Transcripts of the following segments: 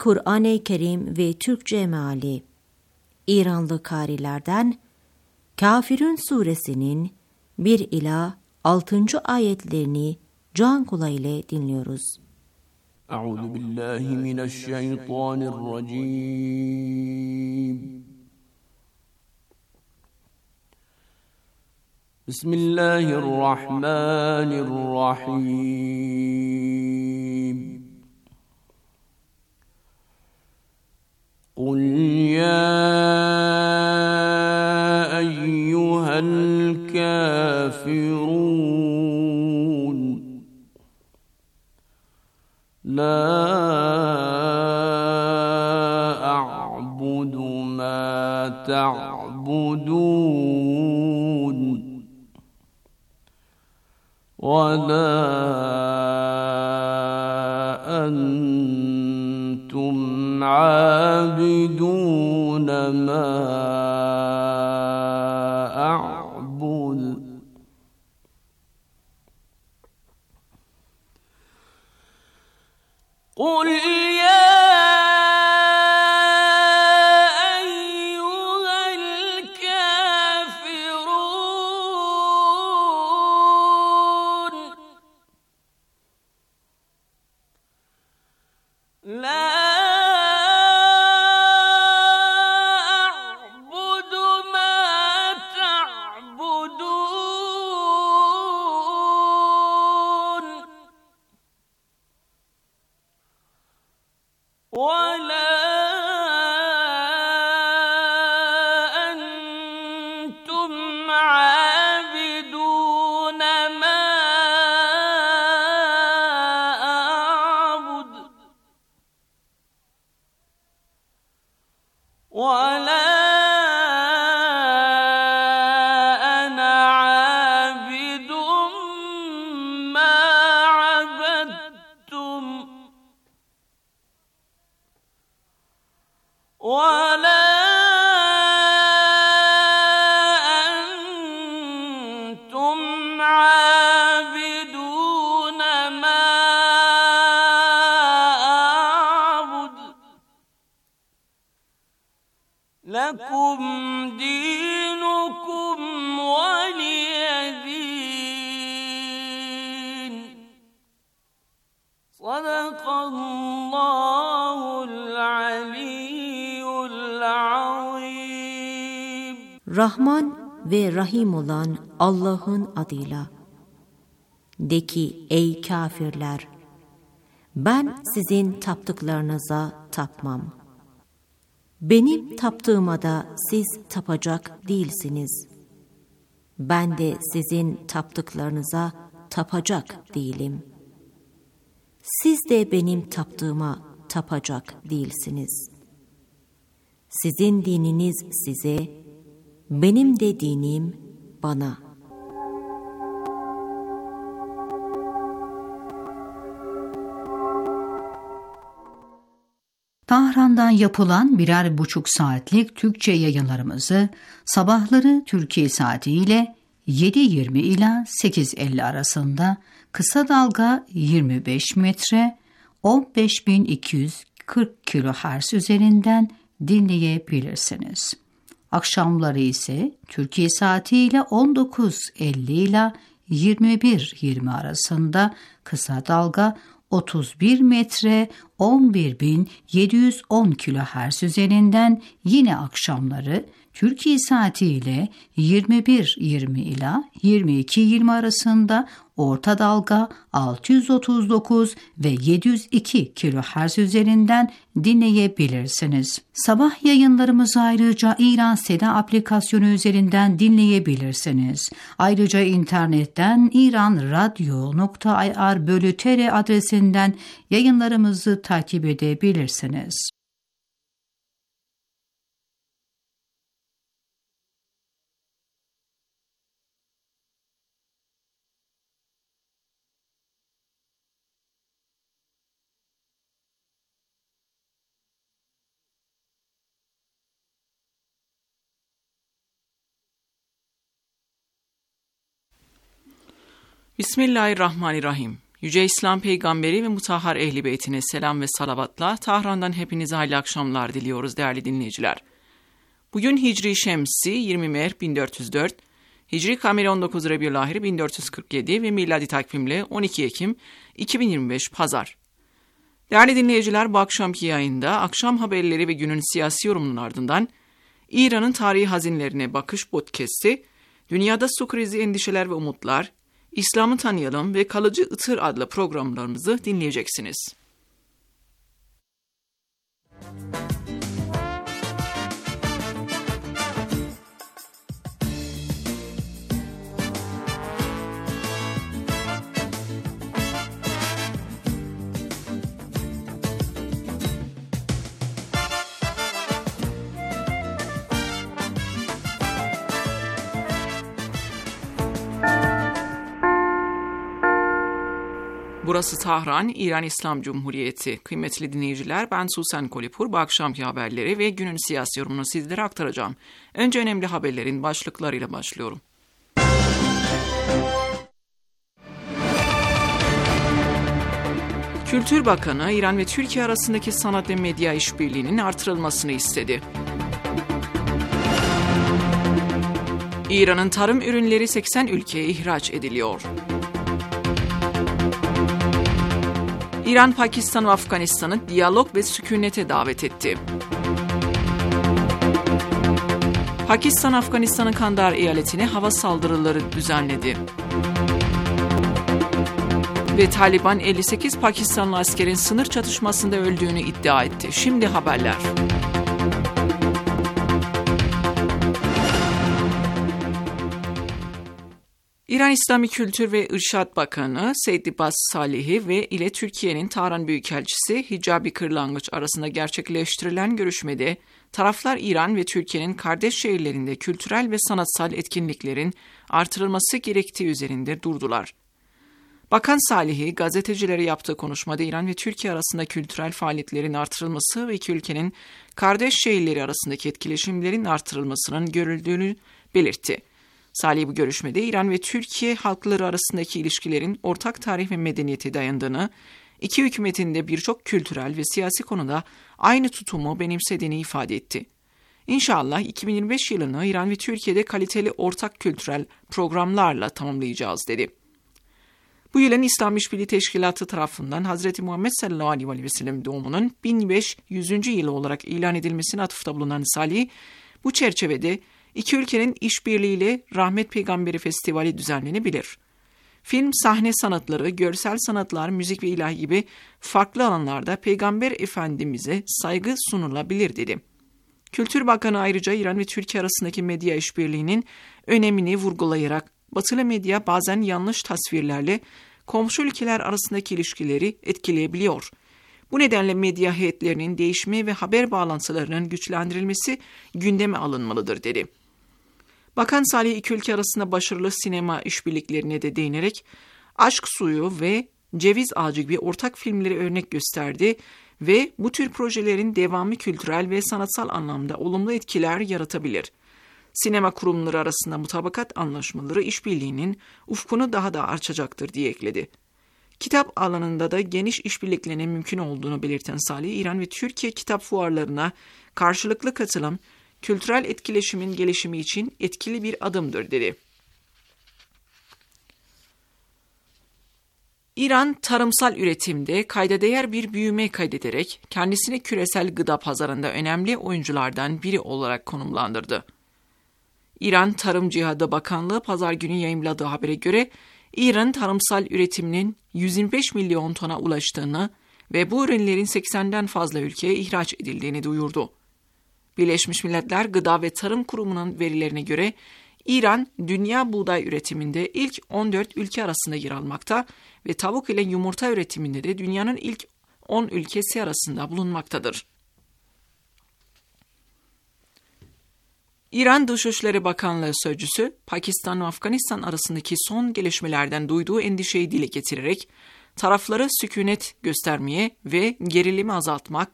Kur'an-ı Kerim ve Türkçe meali. İranlı karilerden Kafirun suresinin 1 ila 6. ayetlerini can kulağıyla dinliyoruz. Euzu billahi mineşşeytanirracim. Bismillahirrahmanirrahim. Kul ya eyyuhel kafirun la a'budu ma ta'budun ve la entum abidun ma a'bud. Kul ya Lekum dinukum veliyedin. Sadakallahul aliyyul azim. Rahman ve Rahim olan Allah'ın adıyla. De ki ey kafirler, ben sizin taptıklarınıza tapmam. Benim taptığıma da siz tapacak değilsiniz. Ben de sizin taptıklarınıza tapacak değilim. Siz de benim taptığıma tapacak değilsiniz. Sizin dininiz size, benim de dinim bana. Tahran'dan yapılan 1,5 saatlik Türkçe yayınlarımızı sabahları Türkiye saatiyle 7:20 ila 8:50 arasında kısa dalga 25 metre 15.240 kHz üzerinden dinleyebilirsiniz. Akşamları ise Türkiye saatiyle 19:50 ila 21:20 arasında kısa dalga 31 metre 11.710 kHz üzerinden yine akşamları Türkiye saatiyle 21:20 ila 22:20 arasında orta dalga 639 ve 702 kHz üzerinden dinleyebilirsiniz. Sabah yayınlarımızı ayrıca İran Seda aplikasyonu üzerinden dinleyebilirsiniz. Ayrıca internetten iranradio.ir/tr adresinden yayınlarımızı takip edebilirsiniz. Bismillahirrahmanirrahim. Yüce İslam Peygamberi ve Mutahhar Ehl-i Beytine selam ve salavatla Tahran'dan hepinize hayırlı akşamlar diliyoruz değerli dinleyiciler. Bugün Hicri Şemsi 20 Mehr 1404, Hicri Kameri 19 Rabiülahir 1447 ve miladi takvimle 12 Ekim 2025 Pazar. Değerli dinleyiciler, bu akşamki yayında akşam haberleri ve günün siyasi yorumunun ardından İran'ın tarihi hazinelerine bakış podcast'i, dünyada su krizi, endişeler ve umutlar, İslam'ı tanıyalım ve kalıcı ıtır adlı programlarımızı dinleyeceksiniz. Burası Tahran, İran İslam Cumhuriyeti. Kıymetli dinleyiciler, ben Susan Kolipur. Bu akşamki haberleri ve günün siyasi yorumunu sizlere aktaracağım. Önce önemli haberlerin başlıklarıyla başlıyorum. Kültür Bakanı, İran ve Türkiye arasındaki sanat ve medya işbirliğinin artırılmasını istedi. İran'ın tarım ürünleri 80 ülkeye ihraç ediliyor. İran, Pakistan ve Afganistan'ı diyalog ve sükunete davet etti. Pakistan, Afganistan'ın Kandahar eyaletine hava saldırıları düzenledi. Ve Taliban 58 Pakistanlı askerin sınır çatışmasında öldüğünü iddia etti. Şimdi haberler. İran İslami Kültür ve İrşad Bakanı Seyyid Abbas Salehi ve ile Türkiye'nin Tahran Büyükelçisi Hicabi Kırlangıç arasında gerçekleştirilen görüşmede taraflar İran ve Türkiye'nin kardeş şehirlerinde kültürel ve sanatsal etkinliklerin artırılması gerektiği üzerinde durdular. Bakan Salehi, gazetecilere yaptığı konuşmada İran ve Türkiye arasında kültürel faaliyetlerin artırılması ve iki ülkenin kardeş şehirleri arasındaki etkileşimlerin artırılmasının görüldüğünü belirtti. Salih bu görüşmede İran ve Türkiye halkları arasındaki ilişkilerin ortak tarih ve medeniyete dayandığını, iki hükümetin de birçok kültürel ve siyasi konuda aynı tutumu benimsediğini ifade etti. İnşallah 2025 yılını İran ve Türkiye'de kaliteli ortak kültürel programlarla tamamlayacağız dedi. Bu yılın İslam İşbirliği Teşkilatı tarafından Hz. Muhammed sallallahu aleyhi ve sellem doğumunun 1500. yılı olarak ilan edilmesine atıfta bulunan Salih, bu çerçevede İki ülkenin işbirliğiyle Rahmet Peygamberi Festivali düzenlenebilir. Film, sahne sanatları, görsel sanatlar, müzik ve ilahi gibi farklı alanlarda Peygamber Efendimiz'e saygı sunulabilir dedi. Kültür Bakanı ayrıca İran ve Türkiye arasındaki medya işbirliğinin önemini vurgulayarak batılı medya bazen yanlış tasvirlerle komşu ülkeler arasındaki ilişkileri etkileyebiliyor. Bu nedenle medya heyetlerinin değişimi ve haber bağlantılarının güçlendirilmesi gündeme alınmalıdır dedi. Bakan Salih iki ülke arasında başarılı sinema işbirliklerine de değinerek Aşk Suyu ve Ceviz Ağacı gibi ortak filmleri örnek gösterdi ve bu tür projelerin devamı kültürel ve sanatsal anlamda olumlu etkiler yaratabilir. Sinema kurumları arasında mutabakat anlaşmaları işbirliğinin ufkunu daha da açacaktır diye ekledi. Kitap alanında da geniş işbirliklerinin mümkün olduğunu belirten Salih, İran ve Türkiye kitap fuarlarına karşılıklı katılım, kültürel etkileşimin gelişimi için etkili bir adımdır dedi. İran, tarımsal üretimde kayda değer bir büyüme kaydederek kendisini küresel gıda pazarında önemli oyunculardan biri olarak konumlandırdı. İran Tarım Cihadı Bakanlığı pazar günü yayımladığı habere göre, İran tarımsal üretiminin 125 milyon tona ulaştığını ve bu ürünlerin 80'den fazla ülkeye ihraç edildiğini duyurdu. Birleşmiş Milletler Gıda ve Tarım Kurumu'nun verilerine göre İran, dünya buğday üretiminde ilk 14 ülke arasında yer almakta ve tavuk ile yumurta üretiminde de dünyanın ilk 10 ülkesi arasında bulunmaktadır. İran Dışişleri Bakanlığı Sözcüsü, Pakistan ve Afganistan arasındaki son gelişmelerden duyduğu endişeyi dile getirerek, tarafları sükunet göstermeye ve gerilimi azaltmak,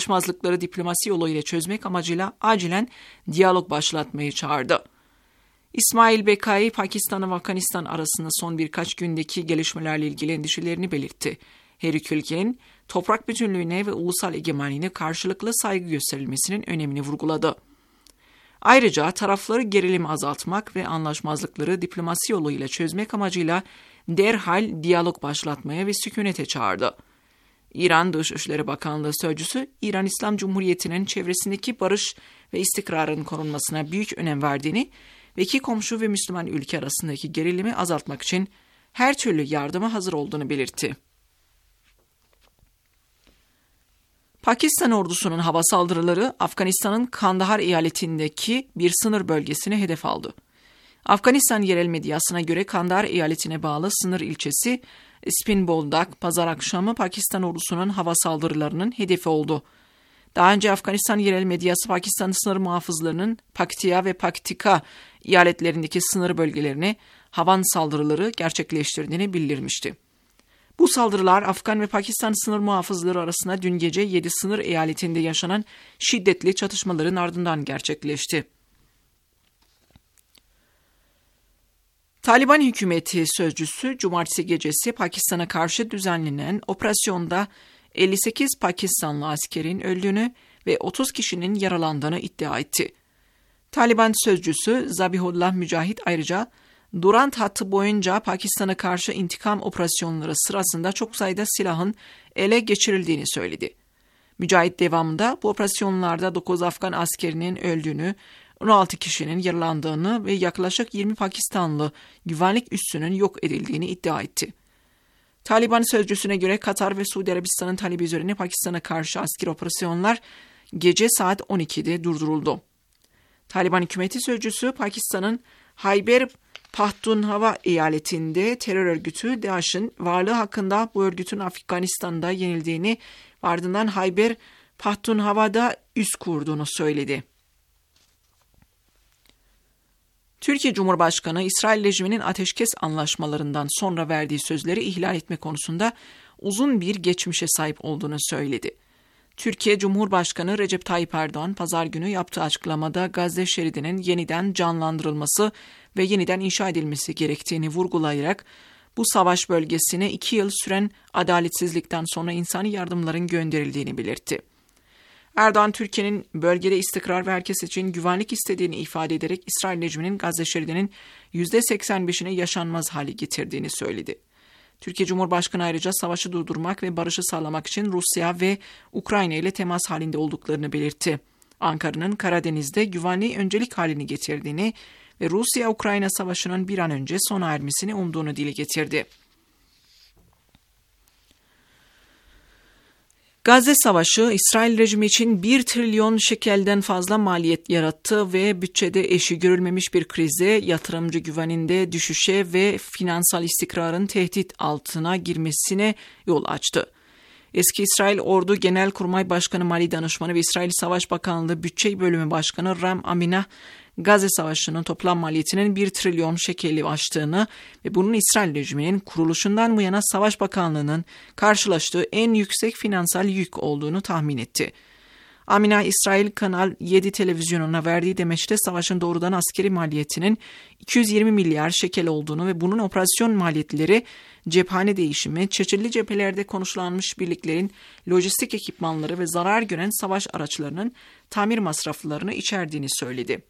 anlaşmazlıkları diplomasi yoluyla çözmek amacıyla acilen diyalog başlatmayı çağırdı. İsmail Bekai, Pakistan ve Afganistan arasında son birkaç gündeki gelişmelerle ilgili endişelerini belirtti. Her iki ülkenin toprak bütünlüğüne ve ulusal egemenliğine karşılıklı saygı gösterilmesinin önemini vurguladı. Ayrıca tarafları gerilimi azaltmak ve anlaşmazlıkları diplomasi yoluyla çözmek amacıyla derhal diyalog başlatmaya ve sükunete çağırdı. İran Dışişleri Bakanlığı Sözcüsü, İran İslam Cumhuriyeti'nin çevresindeki barış ve istikrarın korunmasına büyük önem verdiğini ve iki komşu ve Müslüman ülke arasındaki gerilimi azaltmak için her türlü yardıma hazır olduğunu belirtti. Pakistan ordusunun hava saldırıları Afganistan'ın Kandahar eyaletindeki bir sınır bölgesine hedef aldı. Afganistan yerel medyasına göre Kandahar eyaletine bağlı sınır ilçesi Spinboldak pazar akşamı Pakistan ordusunun hava saldırılarının hedefi oldu. Daha önce Afganistan yerel medyası Pakistan sınır muhafızlarının Paktiya ve Paktika eyaletlerindeki sınır bölgelerine hava saldırıları gerçekleştirdiğini bildirmişti. Bu saldırılar Afgan ve Pakistan sınır muhafızları arasında dün gece 7 sınır eyaletinde yaşanan şiddetli çatışmaların ardından gerçekleşti. Taliban hükümeti sözcüsü cumartesi gecesi Pakistan'a karşı düzenlenen operasyonda 58 Pakistanlı askerin öldüğünü ve 30 kişinin yaralandığını iddia etti. Taliban sözcüsü Zabihullah Mücahit ayrıca Durant hattı boyunca Pakistan'a karşı intikam operasyonları sırasında çok sayıda silahın ele geçirildiğini söyledi. Mücahit devamında bu operasyonlarda 9 Afgan askerinin öldüğünü, 16 kişinin yaralandığını ve yaklaşık 20 Pakistanlı güvenlik üssünün yok edildiğini iddia etti. Taliban sözcüsüne göre Katar ve Suudi Arabistan'ın talebi üzerine Pakistan'a karşı askeri operasyonlar gece saat 12'de durduruldu. Taliban hükümeti sözcüsü Pakistan'ın Hayber Pakhtunhva eyaletinde terör örgütü DAEŞ'in varlığı hakkında bu örgütün Afganistan'da yenildiğini ve ardından Hayber Pakhtunhva'da üs kurduğunu söyledi. Türkiye Cumhurbaşkanı, İsrail rejiminin ateşkes anlaşmalarından sonra verdiği sözleri ihlal etme konusunda uzun bir geçmişe sahip olduğunu söyledi. Türkiye Cumhurbaşkanı Recep Tayyip Erdoğan, pazar günü yaptığı açıklamada Gazze şeridinin yeniden canlandırılması ve yeniden inşa edilmesi gerektiğini vurgulayarak, bu savaş bölgesine 2 yıl süren adaletsizlikten sonra insani yardımların gönderildiğini belirtti. Erdoğan, Türkiye'nin bölgede istikrar ve herkes için güvenlik istediğini ifade ederek İsrail rejiminin Gazze şeridinin %85'ine yaşanmaz hale getirdiğini söyledi. Türkiye Cumhurbaşkanı ayrıca savaşı durdurmak ve barışı sağlamak için Rusya ve Ukrayna ile temas halinde olduklarını belirtti. Ankara'nın Karadeniz'de güvenliği öncelik halini getirdiğini ve Rusya-Ukrayna savaşının bir an önce sona ermesini umduğunu dile getirdi. Gazze Savaşı, İsrail rejimi için 1 trilyon şekelden fazla maliyet yarattı ve bütçede eşi görülmemiş bir krize, yatırımcı güveninde düşüşe ve finansal istikrarın tehdit altına girmesine yol açtı. Eski İsrail Ordu Genelkurmay Başkanı Mali Danışmanı ve İsrail Savaş Bakanlığı Bütçe Bölümü Başkanı Ram Aminah, Gazze Savaşı'nın toplam maliyetinin 1 trilyon şekeli aştığını ve bunun İsrail rejiminin kuruluşundan bu yana Savaş Bakanlığı'nın karşılaştığı en yüksek finansal yük olduğunu tahmin etti. Aminah, İsrail Kanal 7 televizyonuna verdiği demeçte savaşın doğrudan askeri maliyetinin 220 milyar şekel olduğunu ve bunun operasyon maliyetleri, cephane değişimi, çeşitli cephelerde konuşlanmış birliklerin lojistik ekipmanları ve zarar gören savaş araçlarının tamir masraflarını içerdiğini söyledi.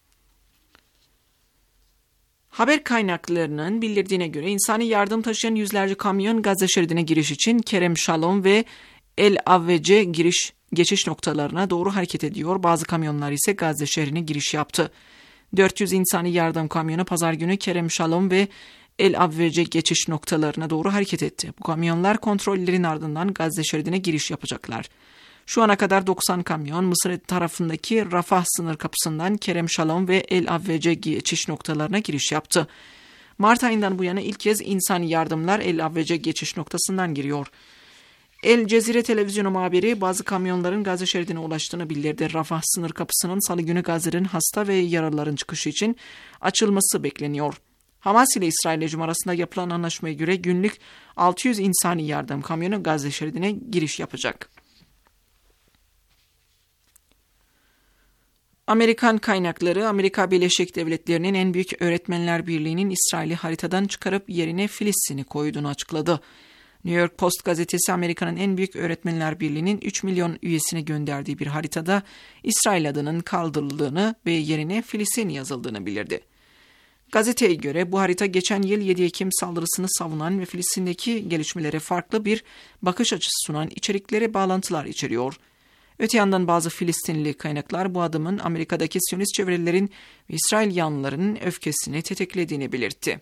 Haber kaynaklarının bildirdiğine göre insani yardım taşıyan yüzlerce kamyon Gazze şeridine giriş için Kerem Shalom ve El Avvece geçiş noktalarına doğru hareket ediyor. Bazı kamyonlar ise Gazze şehrine giriş yaptı. 400 insani yardım kamyonu pazar günü Kerem Shalom ve El Avvece geçiş noktalarına doğru hareket etti. Bu kamyonlar kontrollerin ardından Gazze şeridine giriş yapacaklar. Şu ana kadar 90 kamyon Mısır tarafındaki Rafah sınır kapısından Kerem Shalom ve El Avvece geçiş noktalarına giriş yaptı. Mart ayından bu yana ilk kez insani yardımlar El Avvece geçiş noktasından giriyor. El Cezire televizyonu muhabiri bazı kamyonların Gazze şeridine ulaştığını bildirdi. Rafah sınır kapısının salı günü Gazze'nin hasta ve yaralıların çıkışı için açılması bekleniyor. Hamas ile İsrail rejimi arasında yapılan anlaşmaya göre günlük 600 insani yardım kamyonu Gazze şeridine giriş yapacak. Amerikan kaynakları, Amerika Birleşik Devletleri'nin en büyük öğretmenler birliğinin İsrail'i haritadan çıkarıp yerine Filistin'i koyduğunu açıkladı. New York Post gazetesi Amerika'nın en büyük öğretmenler birliğinin 3 milyon üyesine gönderdiği bir haritada İsrail adının kaldırıldığını ve yerine Filistin yazıldığını bildirdi. Gazeteye göre bu harita geçen yıl 7 Ekim saldırısını savunan ve Filistin'deki gelişmelere farklı bir bakış açısı sunan içeriklere bağlantılar içeriyor. Öte yandan bazı Filistinli kaynaklar bu adımın Amerika'daki Siyonist çevrelerin ve İsrail yanlılarının öfkesini tetiklediğini belirtti.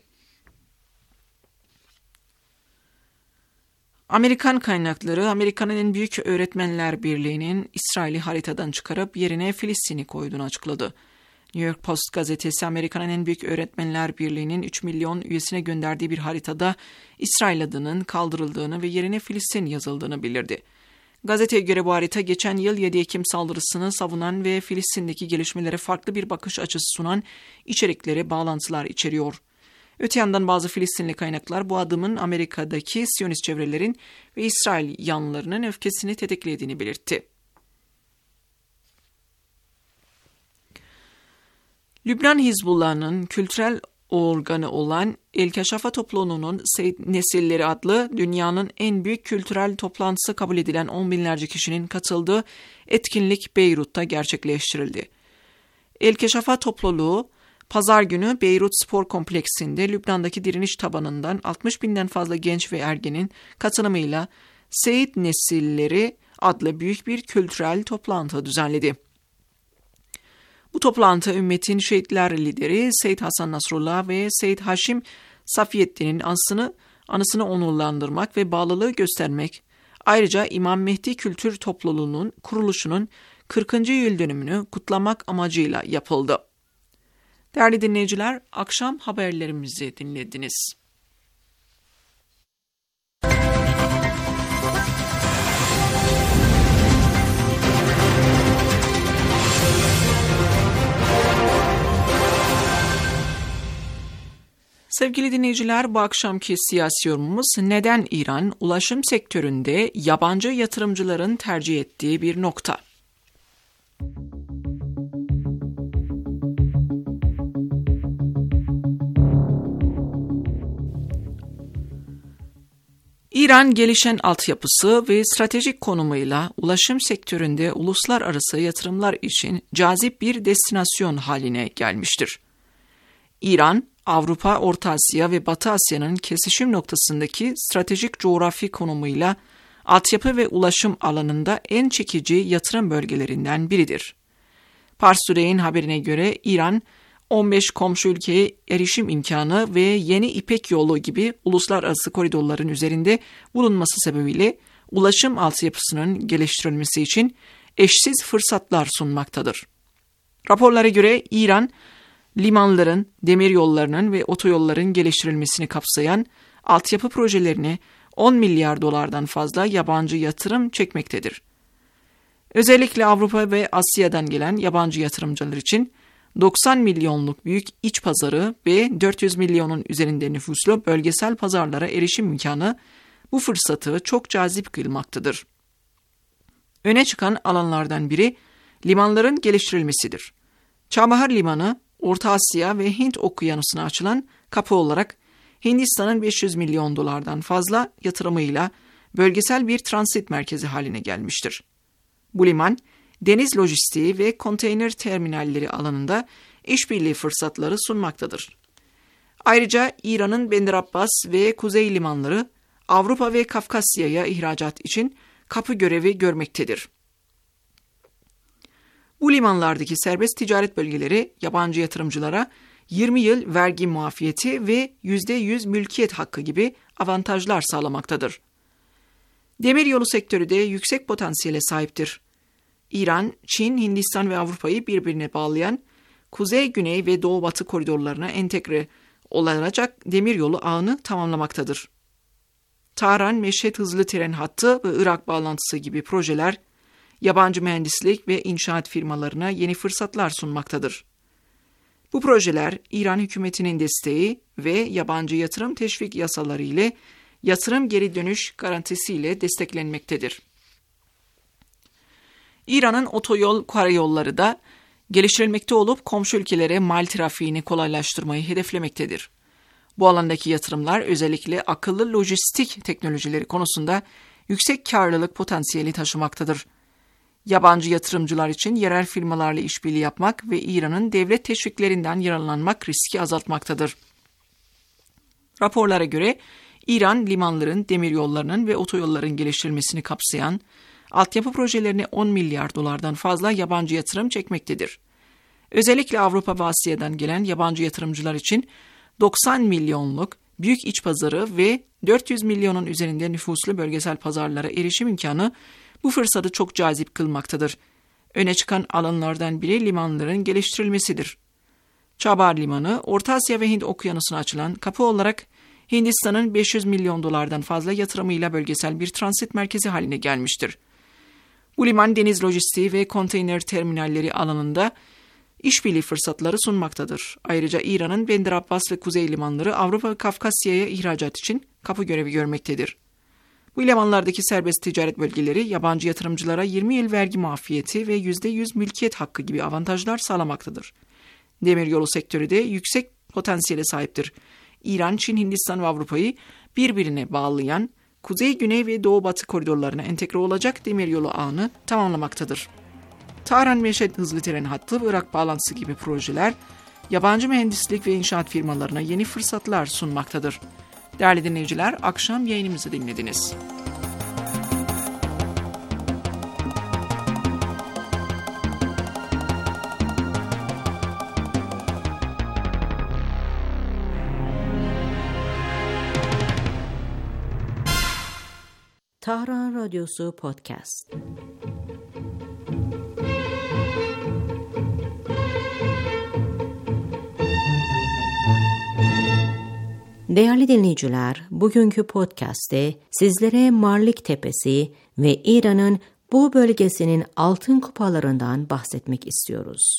Amerikan kaynakları, Amerika'nın en büyük öğretmenler birliğinin İsrail'i haritadan çıkarıp yerine Filistin'i koyduğunu açıkladı. New York Post gazetesi Amerika'nın en büyük öğretmenler birliğinin 3 milyon üyesine gönderdiği bir haritada İsrail adının kaldırıldığını ve yerine Filistin yazıldığını bildirdi. Gazeteye göre bu harita geçen yıl 7 Ekim saldırısını savunan ve Filistin'deki gelişmelere farklı bir bakış açısı sunan içeriklere bağlantılar içeriyor. Öte yandan bazı Filistinli kaynaklar bu adımın Amerika'daki Siyonist çevrelerin ve İsrail yanlılarının öfkesini tetiklediğini belirtti. Lübnan Hizbullah'ın kültürel organı olan El Keşafa topluluğunun Seyyid Nesilleri adlı dünyanın en büyük kültürel toplantısı kabul edilen 10 binlerce kişinin katıldığı etkinlik Beyrut'ta gerçekleştirildi. El Keşafa topluluğu Pazar günü Beyrut Spor Kompleksinde Lübnan'daki direniş tabanından 60 binden fazla genç ve ergenin katılımıyla Seyyid Nesilleri adlı büyük bir kültürel toplantı düzenledi. Bu toplantı ümmetin şehitler lideri Seyyid Hasan Nasrullah ve Seyyid Haşim Safiyettin'in anısını onurlandırmak ve bağlılığı göstermek, ayrıca İmam Mehdi Kültür Topluluğu'nun kuruluşunun 40. yıl dönümünü kutlamak amacıyla yapıldı. Değerli dinleyiciler, akşam haberlerimizi dinlediniz. Sevgili dinleyiciler, bu akşamki siyasi yorumumuz neden İran ulaşım sektöründe yabancı yatırımcıların tercih ettiği bir nokta. İran gelişen altyapısı ve stratejik konumuyla ulaşım sektöründe uluslararası yatırımlar için cazip bir destinasyon haline gelmiştir. İran, Avrupa, Orta Asya ve Batı Asya'nın kesişim noktasındaki stratejik coğrafi konumuyla altyapı ve ulaşım alanında en çekici yatırım bölgelerinden biridir. Pars Today'in haberine göre İran, 15 komşu ülkeye erişim imkanı ve yeni İpek Yolu gibi uluslararası koridorların üzerinde bulunması sebebiyle ulaşım altyapısının geliştirilmesi için eşsiz fırsatlar sunmaktadır. Raporlara göre İran, limanların, demiryollarının ve otoyolların geliştirilmesini kapsayan altyapı projelerini 10 milyar dolardan fazla yabancı yatırım çekmektedir. Özellikle Avrupa ve Asya'dan gelen yabancı yatırımcılar için 90 milyonluk büyük iç pazarı ve 400 milyonun üzerinde nüfuslu bölgesel pazarlara erişim imkanı bu fırsatı çok cazip kılmaktadır. Öne çıkan alanlardan biri limanların geliştirilmesidir. Çabahar Limanı, Orta Asya ve Hint Okyanusu'na açılan kapı olarak Hindistan'ın 500 milyon dolardan fazla yatırımıyla bölgesel bir transit merkezi haline gelmiştir. Bu liman, deniz lojistiği ve konteyner terminalleri alanında işbirliği fırsatları sunmaktadır. Ayrıca İran'ın Bandar Abbas ve Kuzey limanları Avrupa ve Kafkasya'ya ihracat için kapı görevi görmektedir. Bu limanlardaki serbest ticaret bölgeleri yabancı yatırımcılara 20 yıl vergi muafiyeti ve %100 mülkiyet hakkı gibi avantajlar sağlamaktadır. Demiryolu sektörü de yüksek potansiyele sahiptir. İran, Çin, Hindistan ve Avrupa'yı birbirine bağlayan kuzey-güney ve doğu-batı koridorlarına entegre olacak demiryolu ağını tamamlamaktadır. Tahran-Meşhed hızlı tren hattı ve Irak bağlantısı gibi projeler, yabancı mühendislik ve inşaat firmalarına yeni fırsatlar sunmaktadır. Bu projeler, İran hükümetinin desteği ve yabancı yatırım teşvik yasaları ile yatırım geri dönüş garantisiyle desteklenmektedir. İran'ın otoyol karayolları da geliştirilmekte olup komşu ülkelere mal trafiğini kolaylaştırmayı hedeflemektedir. Bu alandaki yatırımlar özellikle akıllı lojistik teknolojileri konusunda yüksek karlılık potansiyeli taşımaktadır. Yabancı yatırımcılar için yerel firmalarla işbirliği yapmak ve İran'ın devlet teşviklerinden yararlanmak riski azaltmaktadır. Raporlara göre İran, limanların, demiryollarının ve otoyolların geliştirilmesini kapsayan altyapı projelerine 10 milyar dolardan fazla yabancı yatırım çekmektedir. Özellikle Avrupa ve Asya'dan gelen yabancı yatırımcılar için 90 milyonluk büyük iç pazarı ve 400 milyonun üzerinde nüfuslu bölgesel pazarlara erişim imkanı bu fırsatı çok cazip kılmaktadır. Öne çıkan alanlardan biri limanların geliştirilmesidir. Çabar Limanı, Orta Asya ve Hint Okyanusu'na açılan kapı olarak Hindistan'ın 500 milyon dolardan fazla yatırımıyla bölgesel bir transit merkezi haline gelmiştir. Bu liman deniz lojistiği ve konteyner terminalleri alanında işbirliği fırsatları sunmaktadır. Ayrıca İran'ın Bandar Abbas ve Kuzey limanları Avrupa ve Kafkasya'ya ihracat için kapı görevi görmektedir. Bu limanlardaki serbest ticaret bölgeleri yabancı yatırımcılara 20 yıl vergi muafiyeti ve %100 mülkiyet hakkı gibi avantajlar sağlamaktadır. Demiryolu sektörü de yüksek potansiyele sahiptir. İran, Çin, Hindistan ve Avrupa'yı birbirine bağlayan kuzey, güney ve doğu batı koridorlarına entegre olacak demiryolu ağını tamamlamaktadır. Tahran-Meşhed hızlı tren hattı ve Irak bağlantısı gibi projeler yabancı mühendislik ve inşaat firmalarına yeni fırsatlar sunmaktadır. Değerli dinleyiciler, akşam yayınımızı dinlediniz. Tahran Radyosu Podcast. Değerli dinleyiciler, bugünkü podcast'te sizlere Marlik Tepesi ve İran'ın bu bölgesinin altın kupalarından bahsetmek istiyoruz.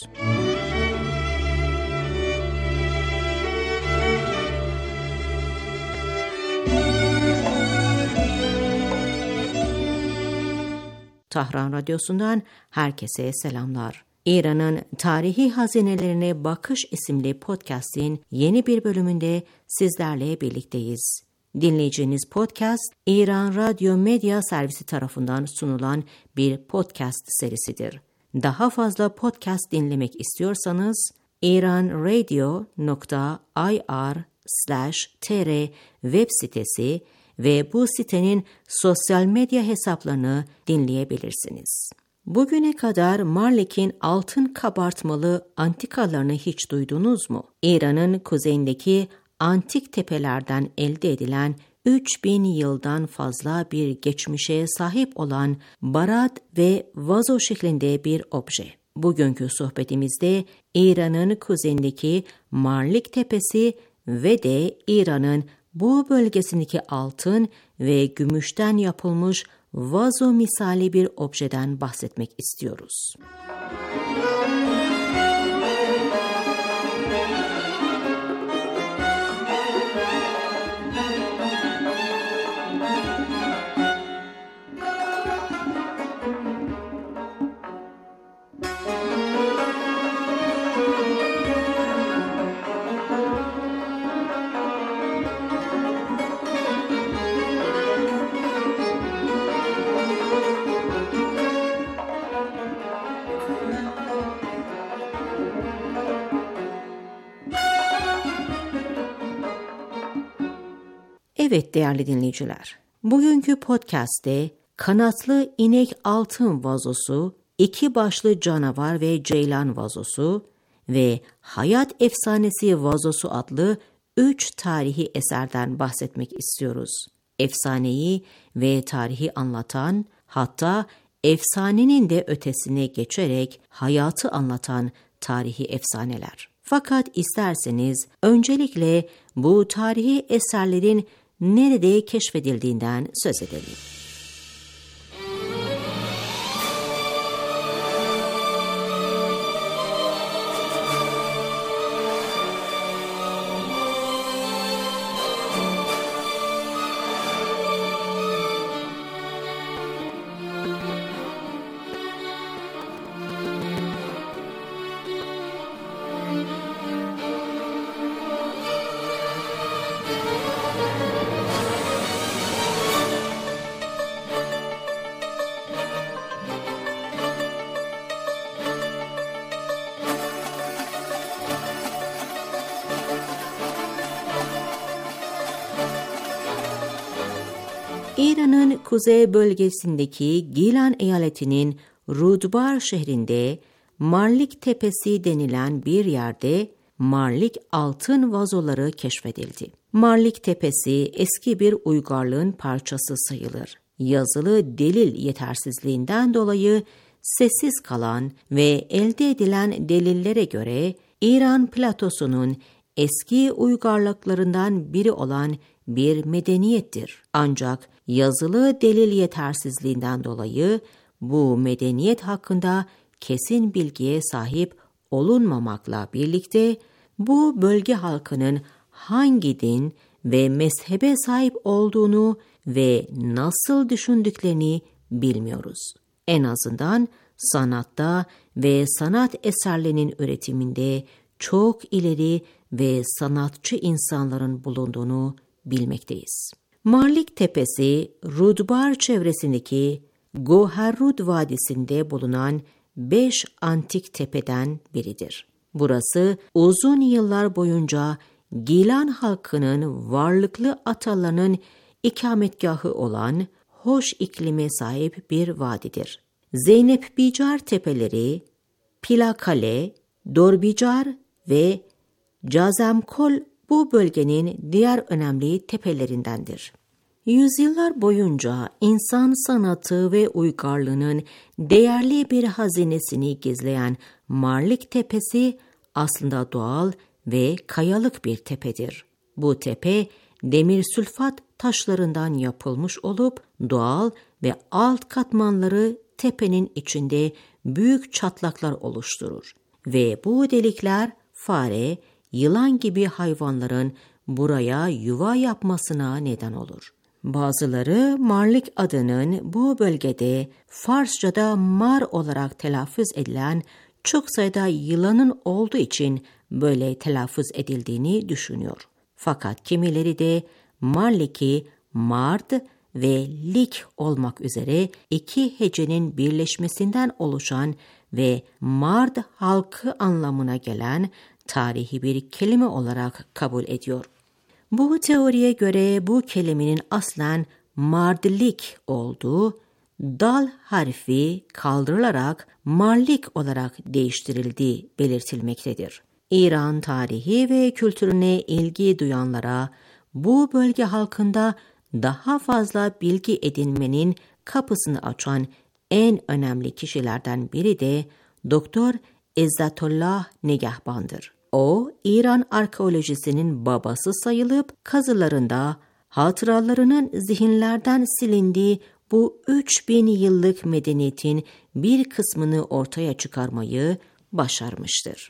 Tahran Radyosu'ndan herkese selamlar. İran'ın Tarihi Hazinelerine Bakış isimli podcast'in yeni bir bölümünde sizlerle birlikteyiz. Dinleyeceğiniz podcast, İran Radyo Medya Servisi tarafından sunulan bir podcast serisidir. Daha fazla podcast dinlemek istiyorsanız, iranradio.ir/tr web sitesi ve bu sitenin sosyal medya hesaplarını dinleyebilirsiniz. Bugüne kadar Marlik'in altın kabartmalı antikalarını hiç duydunuz mu? İran'ın kuzeyindeki antik tepelerden elde edilen 3000 yıldan fazla bir geçmişe sahip olan barat ve vazo şeklinde bir obje. Bugünkü sohbetimizde İran'ın kuzeyindeki Marlik Tepesi ve de İran'ın bu bölgesindeki altın ve gümüşten yapılmış vazo misali bir objeden bahsetmek istiyoruz. Evet değerli dinleyiciler, bugünkü podcast'te kanatlı inek altın vazosu, iki başlı canavar ve ceylan vazosu ve hayat efsanesi vazosu adlı 3 tarihi eserden bahsetmek istiyoruz. Efsaneyi ve tarihi anlatan, hatta efsanenin de ötesine geçerek hayatı anlatan tarihi efsaneler. Fakat isterseniz öncelikle bu tarihi eserlerin nerede keşfedildiğinden söz edelim. İran'ın kuzey bölgesindeki Gilan eyaletinin Rudbar şehrinde Marlik Tepesi denilen bir yerde Marlik altın vazoları keşfedildi. Marlik Tepesi eski bir uygarlığın parçası sayılır. Yazılı delil yetersizliğinden dolayı sessiz kalan ve elde edilen delillere göre İran platosunun eski uygarlıklarından biri olan bir medeniyettir. Ancak yazılı delil yetersizliğinden dolayı bu medeniyet hakkında kesin bilgiye sahip olunmamakla birlikte bu bölge halkının hangi din ve mezhebe sahip olduğunu ve nasıl düşündüklerini bilmiyoruz. En azından sanatta ve sanat eserlerinin üretiminde çok ileri ve sanatçı insanların bulunduğunu bilmekteyiz. Marlik Tepesi, Rudbar çevresindeki Goherrud Vadisi'nde bulunan 5 antik tepeden biridir. Burası uzun yıllar boyunca Gilan halkının varlıklı atalarının ikametgahı olan hoş iklime sahip bir vadidir. Zeynep Bicar tepeleri, Pilakale, Dorbicar ve Cazemkol bu bölgenin diğer önemli tepelerindendir. Yüzyıllar boyunca insan sanatı ve uygarlığının değerli bir hazinesini gizleyen Marlik Tepesi aslında doğal ve kayalık bir tepedir. Bu tepe demir sülfat taşlarından yapılmış olup doğal ve alt katmanları tepenin içinde büyük çatlaklar oluşturur ve bu delikler fare, yılan gibi hayvanların buraya yuva yapmasına neden olur. Bazıları Marlik adının bu bölgede Farsçada mar olarak telaffuz edilen çok sayıda yılanın olduğu için böyle telaffuz edildiğini düşünüyor. Fakat kimileri de Marlik'i Mard ve Lik olmak üzere iki hecenin birleşmesinden oluşan ve Mard halkı anlamına gelen tarihi bir kelime olarak kabul ediyor. Bu teoriye göre bu kelimenin aslen Mardlik olduğu, dal harfi kaldırılarak Marlik olarak değiştirildiği belirtilmektedir. İran tarihi ve kültürüne ilgi duyanlara bu bölge halkında daha fazla bilgi edinmenin kapısını açan en önemli kişilerden biri de Doktor İzzatullah Negahban'dır. O, İran arkeolojisinin babası sayılıp kazılarında hatıralarının zihinlerden silindiği bu 3000 yıllık medeniyetin bir kısmını ortaya çıkarmayı başarmıştır.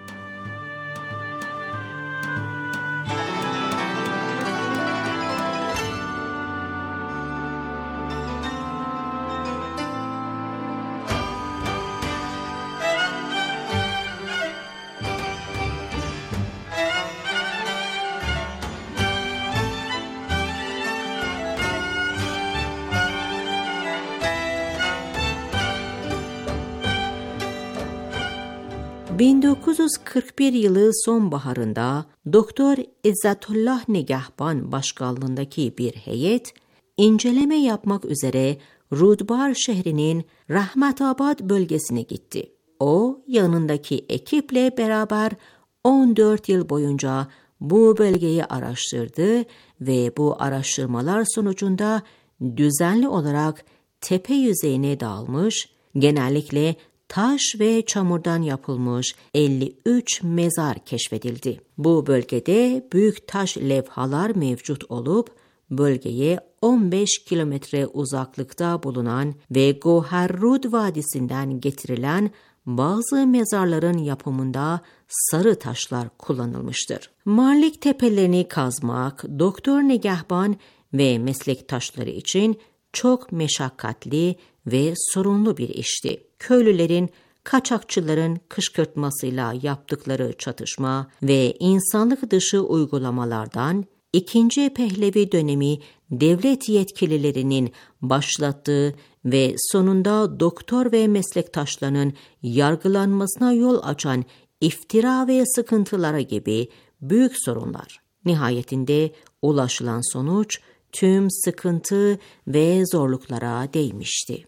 ...1941 yılı sonbaharında Doktor İzzatullah Negahban başkanlığındaki bir heyet inceleme yapmak üzere Rudbar şehrinin Rahmetabad bölgesine gitti. O yanındaki ekiple beraber 14 yıl boyunca bu bölgeyi araştırdı ve bu araştırmalar sonucunda düzenli olarak tepe yüzeyine dağılmış, genellikle taş ve çamurdan yapılmış 53 mezar keşfedildi. Bu bölgede büyük taş levhalar mevcut olup bölgeye 15 kilometre uzaklıkta bulunan ve Goherrud Vadisi'nden getirilen bazı mezarların yapımında sarı taşlar kullanılmıştır. Marlik tepelerini kazmak Doktor Negahban ve meslektaşları için çok meşakkatli ve sorunlu bir işti. Köylülerin, kaçakçıların kışkırtmasıyla yaptıkları çatışma ve insanlık dışı uygulamalardan 2. Pehlevi dönemi devlet yetkililerinin başlattığı ve sonunda doktor ve meslektaşlarının yargılanmasına yol açan iftira ve sıkıntılara gibi büyük sorunlar. Nihayetinde ulaşılan sonuç tüm sıkıntı ve zorluklara değmişti.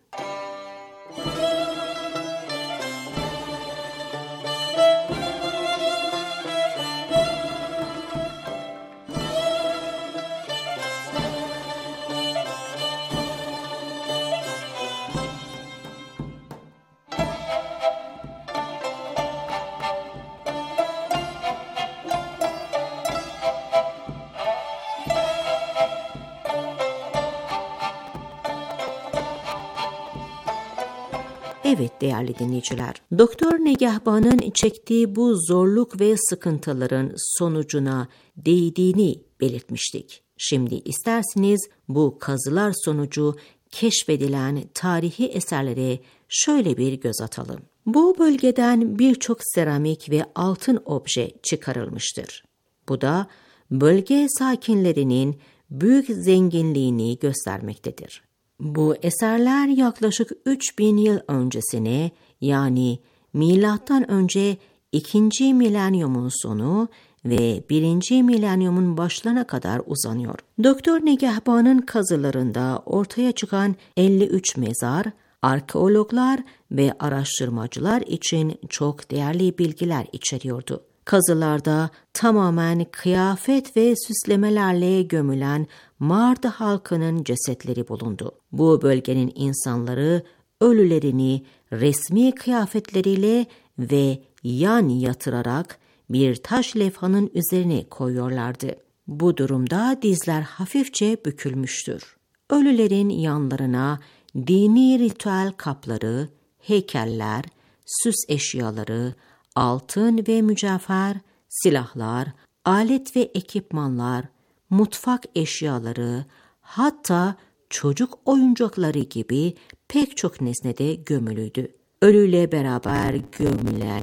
Evet değerli dinleyiciler, Doktor Negahban'ın çektiği bu zorluk ve sıkıntıların sonucuna değdiğini belirtmiştik. Şimdi isterseniz bu kazılar sonucu keşfedilen tarihi eserlere şöyle bir göz atalım. Bu bölgeden birçok seramik ve altın obje çıkarılmıştır. Bu da bölge sakinlerinin büyük zenginliğini göstermektedir. Bu eserler yaklaşık 3000 yıl öncesine, yani milattan önce 2. milenyumun sonu ve 1. milenyumun başlarına kadar uzanıyor. Doktor Negahban'ın kazılarında ortaya çıkan 53 mezar, arkeologlar ve araştırmacılar için çok değerli bilgiler içeriyordu. Kazılarda tamamen kıyafet ve süslemelerle gömülen Mardı halkının cesetleri bulundu. Bu bölgenin insanları ölülerini resmi kıyafetleriyle ve yan yatırarak bir taş levhanın üzerine koyuyorlardı. Bu durumda dizler hafifçe bükülmüştür. Ölülerin yanlarına dini ritüel kapları, heykeller, süs eşyaları, altın ve mücevher, silahlar, alet ve ekipmanlar, mutfak eşyaları, hatta çocuk oyuncakları gibi pek çok nesne de gömülüydü. Ölüyle beraber gömülen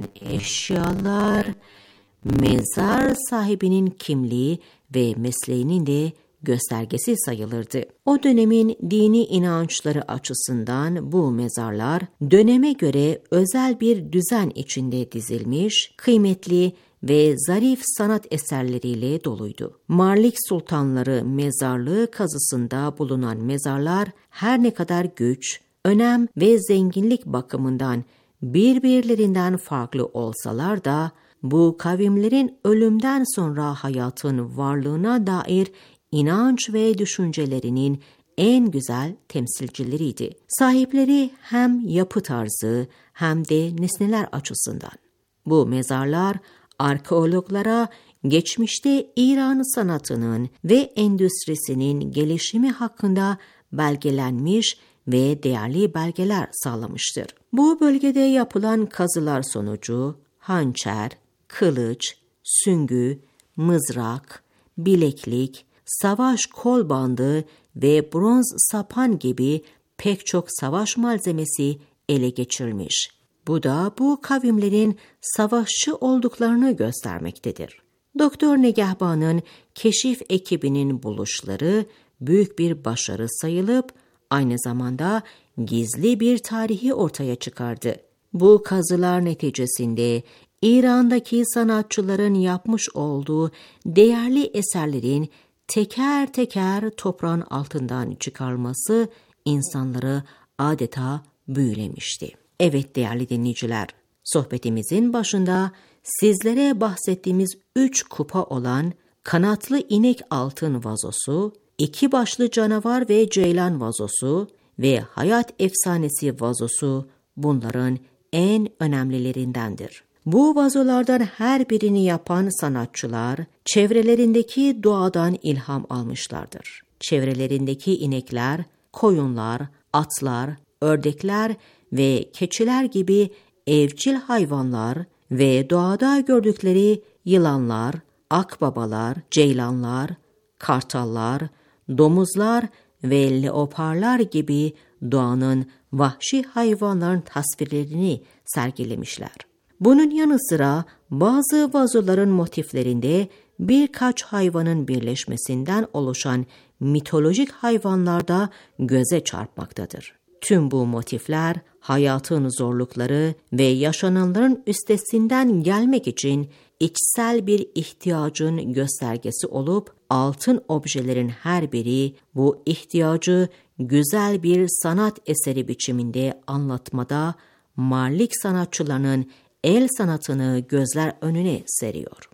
eşyalar, mezar sahibinin kimliği ve mesleğinin de göstergesi sayılırdı. O dönemin dini inançları açısından bu mezarlar döneme göre özel bir düzen içinde dizilmiş, kıymetli ve zarif sanat eserleriyle doluydu. Marlik Sultanları mezarlığı kazısında bulunan mezarlar her ne kadar güç, önem ve zenginlik bakımından birbirlerinden farklı olsalar da bu kavimlerin ölümden sonra hayatın varlığına dair inanç ve düşüncelerinin en güzel temsilcileriydi. Sahipleri hem yapı tarzı hem de nesneler açısından. Bu mezarlar arkeologlara geçmişte İran sanatının ve endüstrisinin gelişimi hakkında belgelenmiş ve değerli belgeler sağlamıştır. Bu bölgede yapılan kazılar sonucu hançer, kılıç, süngü, mızrak, bileklik, savaş kol bandı ve bronz sapan gibi pek çok savaş malzemesi ele geçirilmiş. Bu da bu kavimlerin savaşçı olduklarını göstermektedir. Doktor Negahban'ın keşif ekibinin buluşları büyük bir başarı sayılıp aynı zamanda gizli bir tarihi ortaya çıkardı. Bu kazılar neticesinde İran'daki sanatçıların yapmış olduğu değerli eserlerin teker teker toprağın altından çıkarılması insanları adeta büyülemişti. Evet değerli dinleyiciler, sohbetimizin başında sizlere bahsettiğimiz 3 kupa olan kanatlı inek altın vazosu, 2 başlı canavar ve ceylan vazosu ve hayat efsanesi vazosu bunların en önemlilerindendir. Bu vazolardan her birini yapan sanatçılar çevrelerindeki doğadan ilham almışlardır. Çevrelerindeki inekler, koyunlar, atlar, ördekler ve keçiler gibi evcil hayvanlar ve doğada gördükleri yılanlar, akbabalar, ceylanlar, kartallar, domuzlar ve leoparlar gibi doğanın vahşi hayvanların tasvirlerini sergilemişler. Bunun yanı sıra bazı vazoların motiflerinde birkaç hayvanın birleşmesinden oluşan mitolojik hayvanlar da göze çarpmaktadır. Tüm bu motifler hayatın zorlukları ve yaşananların üstesinden gelmek için içsel bir ihtiyacın göstergesi olup altın objelerin her biri bu ihtiyacı güzel bir sanat eseri biçiminde anlatmada Marlik sanatçılarının el sanatını gözler önüne seriyor.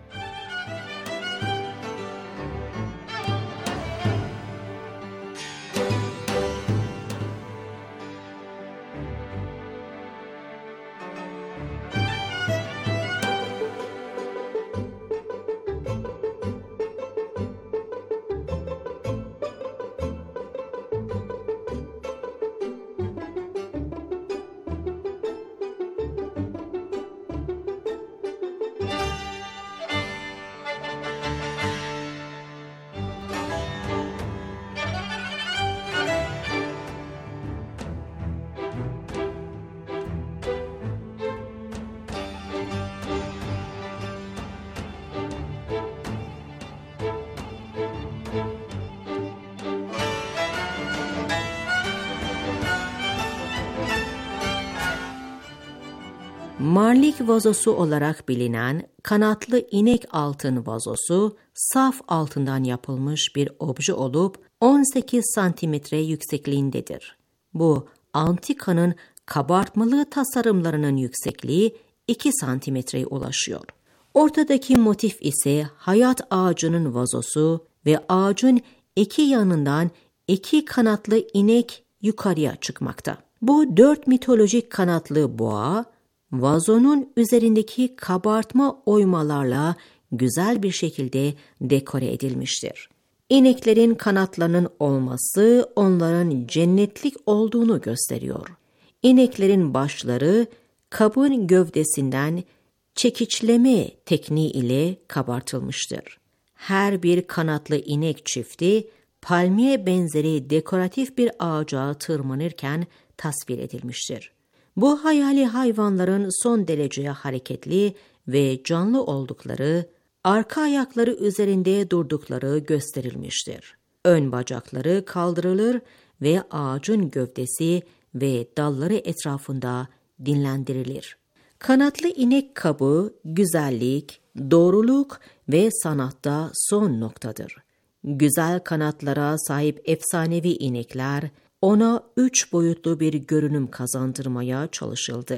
Marlik vazosu olarak bilinen kanatlı inek altın vazosu saf altından yapılmış bir obje olup 18 santimetre yüksekliğindedir. Bu antikanın kabartmalı tasarımlarının yüksekliği 2 santimetreye ulaşıyor. Ortadaki motif ise hayat ağacının vazosu ve ağacın iki yanından 2 kanatlı inek yukarıya çıkmakta. Bu 4 mitolojik kanatlı boğa, vazonun üzerindeki kabartma oymalarla güzel bir şekilde dekore edilmiştir. İneklerin kanatlarının olması onların cennetlik olduğunu gösteriyor. İneklerin başları kabın gövdesinden çekiçleme tekniği ile kabartılmıştır. Her bir kanatlı inek çifti palmiye benzeri dekoratif bir ağaca tırmanırken tasvir edilmiştir. Bu hayali hayvanların son derece hareketli ve canlı oldukları, arka ayakları üzerinde durdukları gösterilmiştir. Ön bacakları kaldırılır ve ağacın gövdesi ve dalları etrafında dinlendirilir. Kanatlı inek kabı, güzellik, doğruluk ve sanatta son noktadır. Güzel kanatlara sahip efsanevi inekler, ona 3 boyutlu bir görünüm kazandırmaya çalışıldı.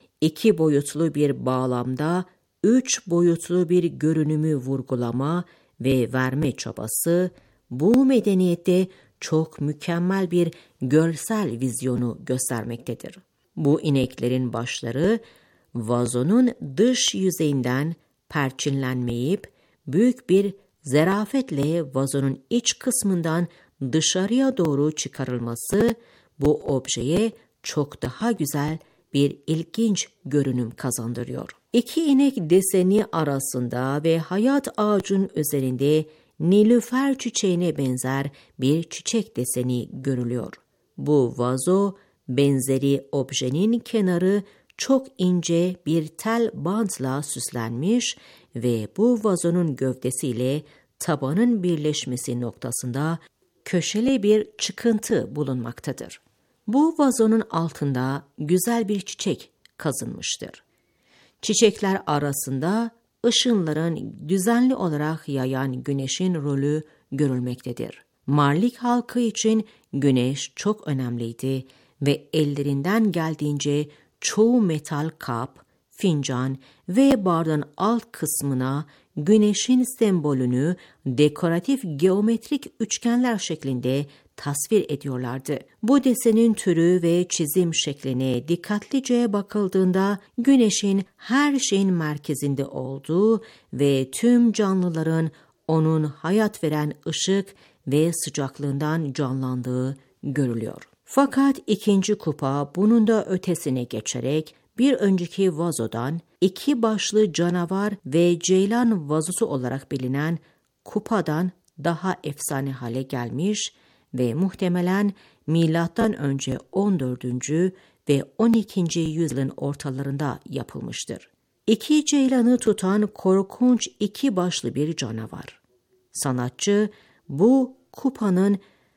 2 boyutlu bir bağlamda 3 boyutlu bir görünümü vurgulama ve verme çabası, bu medeniyette çok mükemmel bir görsel vizyonu göstermektedir. Bu ineklerin başları, vazonun dış yüzeyinden perçinlenmeyip, büyük bir zarafetle vazonun iç kısmından dışarıya doğru çıkarılması bu objeye çok daha güzel bir ilginç görünüm kazandırıyor. 2 inek deseni arasında ve hayat ağacın üzerinde nilüfer çiçeğine benzer bir çiçek deseni görülüyor. Bu vazo benzeri objenin kenarı çok ince bir tel bantla süslenmiş ve bu vazonun gövdesiyle tabanın birleşmesi noktasında köşeli bir çıkıntı bulunmaktadır. Bu vazonun altında güzel bir çiçek kazınmıştır. Çiçekler arasında ışınların düzenli olarak yayan güneşin rolü görülmektedir. Marlik halkı için güneş çok önemliydi ve ellerinden geldiğince çoğu metal kap, fincan ve bardağın alt kısmına güneşin sembolünü dekoratif geometrik üçgenler şeklinde tasvir ediyorlardı. Bu desenin türü ve çizim şekline dikkatlice bakıldığında güneşin her şeyin merkezinde olduğu ve tüm canlıların onun hayat veren ışık ve sıcaklığından canlandığı görülüyor. Fakat ikinci kupa bunun da ötesine geçerek bir önceki vazodan 2 başlı canavar ve ceylan vazosu olarak bilinen kupadan daha efsane hale gelmiş ve muhtemelen M.Ö. 14. ve 12. yüzyılın ortalarında yapılmıştır. 2 ceylanı tutan korkunç 2 başlı bir canavar. Sanatçı bu kupanın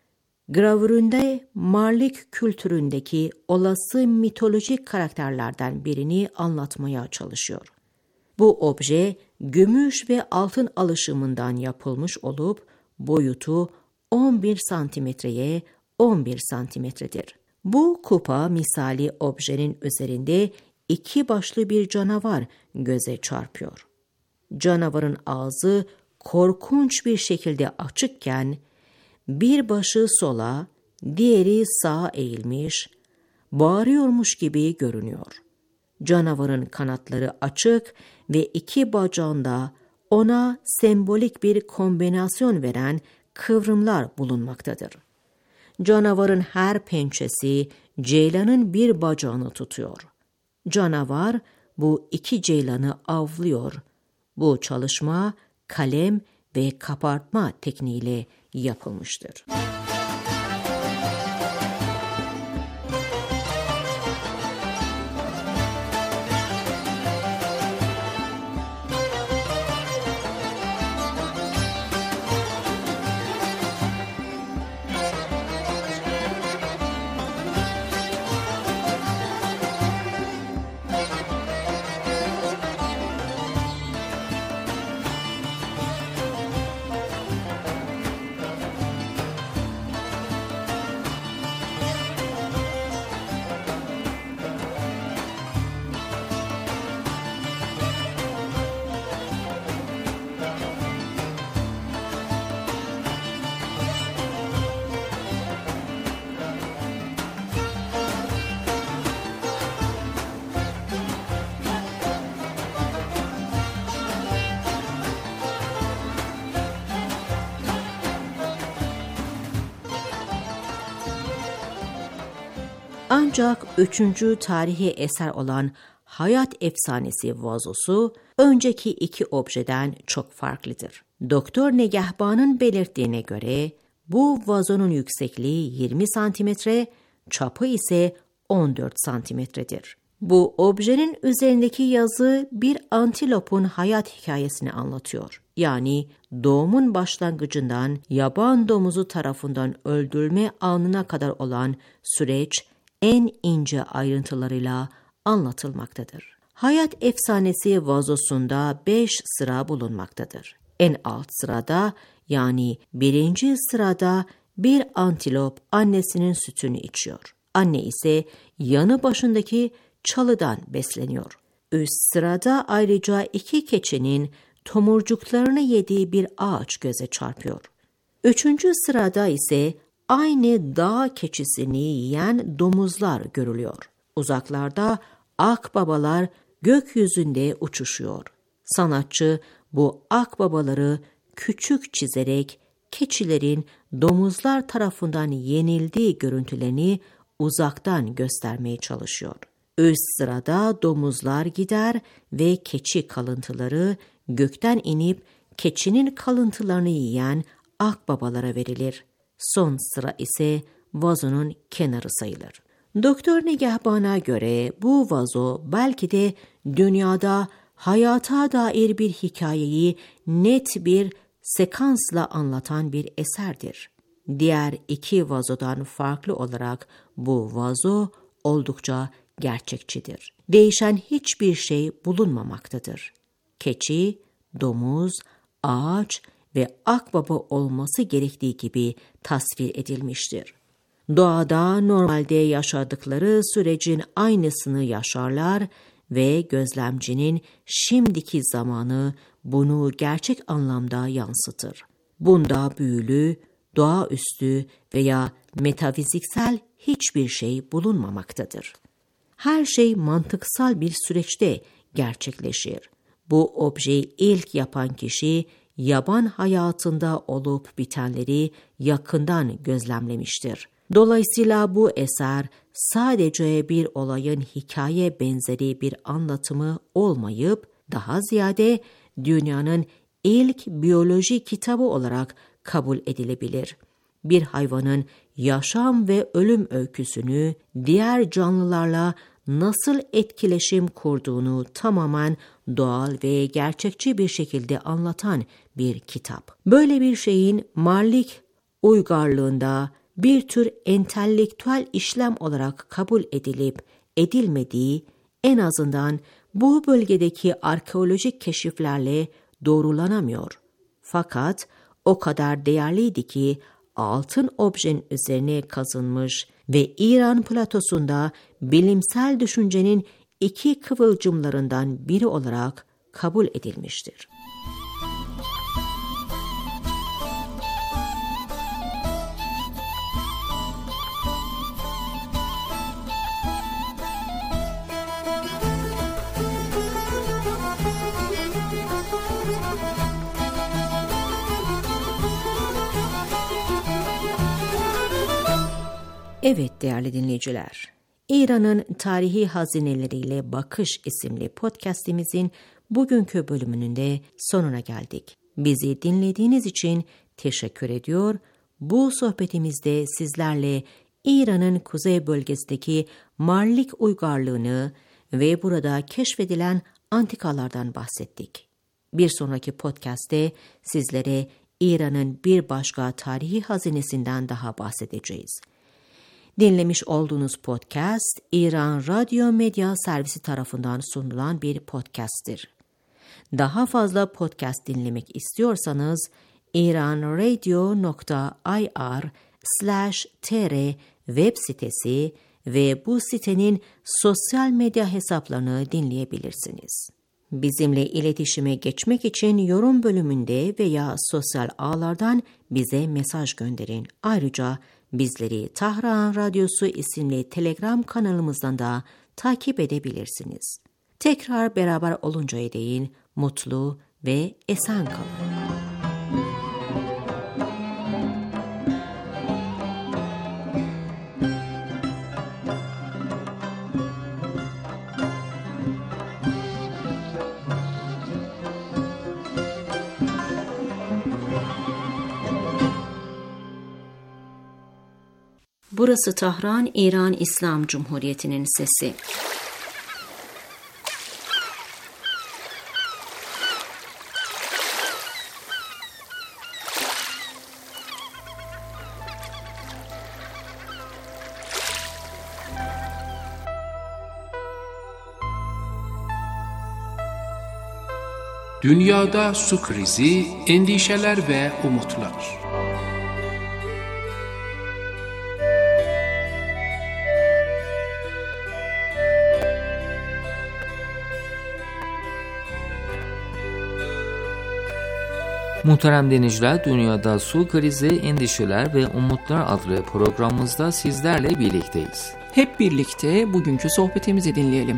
gravüründe Marlik kültüründeki olası mitolojik karakterlerden birini anlatmaya çalışıyor. Bu obje gümüş ve altın alışımından yapılmış olup boyutu 11 santimetreye 11 santimetredir. Bu kupa misali objenin üzerinde 2 başlı bir canavar göze çarpıyor. Canavarın ağzı korkunç bir şekilde açıkken bir başı sola, diğeri sağa eğilmiş, bağırıyormuş gibi görünüyor. Canavarın kanatları açık ve 2 bacağında ona sembolik bir kombinasyon veren kıvrımlar bulunmaktadır. Canavarın her pençesi ceylanın bir bacağını tutuyor. Canavar bu 2 ceylanı avlıyor. Bu çalışma kalem ve kabartma tekniğiyle yapılmıştır. Ancak 3. tarihi eser olan Hayat Efsanesi vazosu önceki 2 objeden çok farklıdır. Doktor Negahban'ın belirttiğine göre bu vazonun yüksekliği 20 santimetre, çapı ise 14 santimetredir. Bu objenin üzerindeki yazı bir antilopun hayat hikayesini anlatıyor. Yani doğumun başlangıcından yaban domuzu tarafından öldürülme anına kadar olan süreç en ince ayrıntılarıyla anlatılmaktadır. Hayat Efsanesi vazosunda 5 sıra bulunmaktadır. En alt sırada yani 1. sırada bir antilop annesinin sütünü içiyor. Anne ise yanı başındaki çalıdan besleniyor. Üst sırada ayrıca 2 keçinin tomurcuklarını yediği bir ağaç göze çarpıyor. 3. sırada ise aynı dağ keçisini yiyen domuzlar görülüyor. Uzaklarda akbabalar gökyüzünde uçuşuyor. Sanatçı bu akbabaları küçük çizerek keçilerin domuzlar tarafından yenildiği görüntülerini uzaktan göstermeye çalışıyor. Üst sırada domuzlar gider ve keçi kalıntıları gökten inip keçinin kalıntılarını yiyen akbabalara verilir. Son sıra ise vazonun kenarı sayılır. Doktor Negahban'a göre bu vazo belki de dünyada hayata dair bir hikayeyi net bir sekansla anlatan bir eserdir. Diğer 2 vazodan farklı olarak bu vazo oldukça gerçekçidir. Değişen hiçbir şey bulunmamaktadır. Keçi, domuz, ağaç ve akbaba olması gerektiği gibi tasvir edilmiştir. Doğada normalde yaşadıkları sürecin aynısını yaşarlar ve gözlemcinin şimdiki zamanı bunu gerçek anlamda yansıtır. Bunda büyülü, doğaüstü veya metafiziksel hiçbir şey bulunmamaktadır. Her şey mantıksal bir süreçte gerçekleşir. Bu objeyi ilk yapan kişi yaban hayatında olup bitenleri yakından gözlemlemiştir. Dolayısıyla bu eser sadece bir olayın hikaye benzeri bir anlatımı olmayıp daha ziyade dünyanın ilk biyoloji kitabı olarak kabul edilebilir. Bir hayvanın yaşam ve ölüm öyküsünü diğer canlılarla nasıl etkileşim kurduğunu tamamen doğal ve gerçekçi bir şekilde anlatan bir kitap. Böyle bir şeyin Marlik uygarlığında bir tür entelektüel işlem olarak kabul edilip edilmediği en azından Bu bölgedeki arkeolojik keşiflerle doğrulanamıyor. Fakat o kadar değerliydi ki altın objenin üzerine kazınmış ve İran platosunda bilimsel düşüncenin 2 kıvılcımlarından biri olarak kabul edilmiştir. Evet değerli dinleyiciler, İran'ın tarihi hazineleriyle Bakış isimli podcastimizin bugünkü bölümünün de sonuna geldik. Bizi dinlediğiniz için teşekkür ediyor. Bu sohbetimizde sizlerle İran'ın kuzey bölgesindeki Marlik uygarlığını ve burada keşfedilen antikalardan bahsettik. Bir sonraki podcast'te sizlere İran'ın bir başka tarihi hazinesinden daha bahsedeceğiz. Dinlemiş olduğunuz podcast, İran Radyo Medya Servisi tarafından sunulan bir podcast'tir. Daha fazla podcast dinlemek istiyorsanız, iranradio.ir/tr web sitesi ve bu sitenin sosyal medya hesaplarını dinleyebilirsiniz. Bizimle iletişime geçmek için yorum bölümünde veya sosyal ağlardan bize mesaj gönderin. Ayrıca bizleri Tahran Radyosu isimli Telegram kanalımızdan da takip edebilirsiniz. Tekrar beraber oluncaya değin mutlu ve esen kalın. Burası Tahran, İran İslam Cumhuriyeti'nin sesi. Dünyada su krizi, endişeler ve umutlar. Muhterem dinleyiciler, Dünyada Su Krizi, Endişeler ve Umutlar adlı programımızda sizlerle birlikteyiz. Hep birlikte bugünkü sohbetimizi dinleyelim.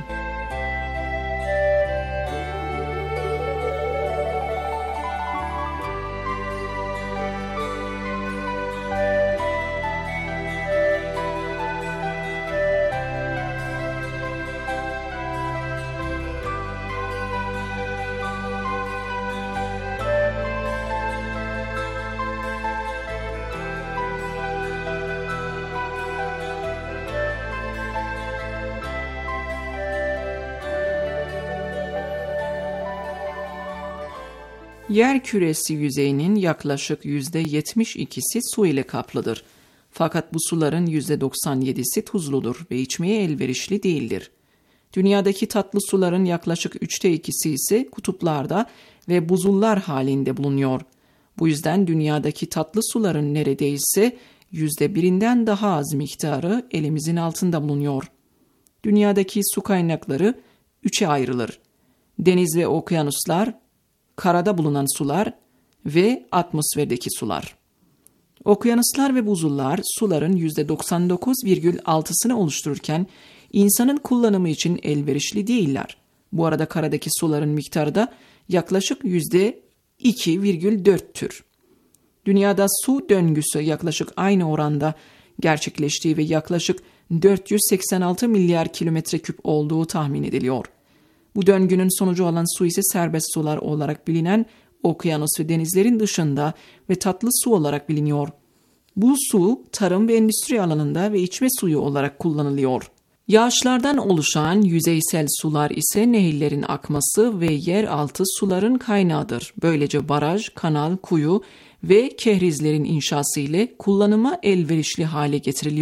Yer küresi yüzeyinin yaklaşık %72'si su ile kaplıdır. Fakat bu suların %97'si tuzludur ve içmeye elverişli değildir. Dünyadaki tatlı suların yaklaşık 2/3'ü ise kutuplarda ve buzullar halinde bulunuyor. Bu yüzden dünyadaki tatlı suların neredeyse %1'inden daha az miktarı elimizin altında bulunuyor. Dünyadaki su kaynakları 3'e ayrılır. Deniz ve okyanuslar, karada bulunan sular ve atmosferdeki sular. Okyanuslar ve buzullar suların %99,6'sını oluştururken insanın kullanımı için elverişli değiller. Bu arada karadaki suların miktarı da yaklaşık %2,4'tür. Dünyada su döngüsü yaklaşık aynı oranda gerçekleştiği ve yaklaşık 486 milyar kilometre küp olduğu tahmin ediliyor. Bu döngünün sonucu olan su ise serbest sular olarak bilinen okyanus ve denizlerin dışında ve tatlı su olarak biliniyor. Bu su tarım ve endüstri alanında ve içme suyu olarak kullanılıyor. Yağışlardan oluşan yüzeysel sular ise nehirlerin akması ve yeraltı suların kaynağıdır. Böylece baraj, kanal, kuyu ve kehrizlerin inşası ile kullanıma elverişli hale getiriliyor.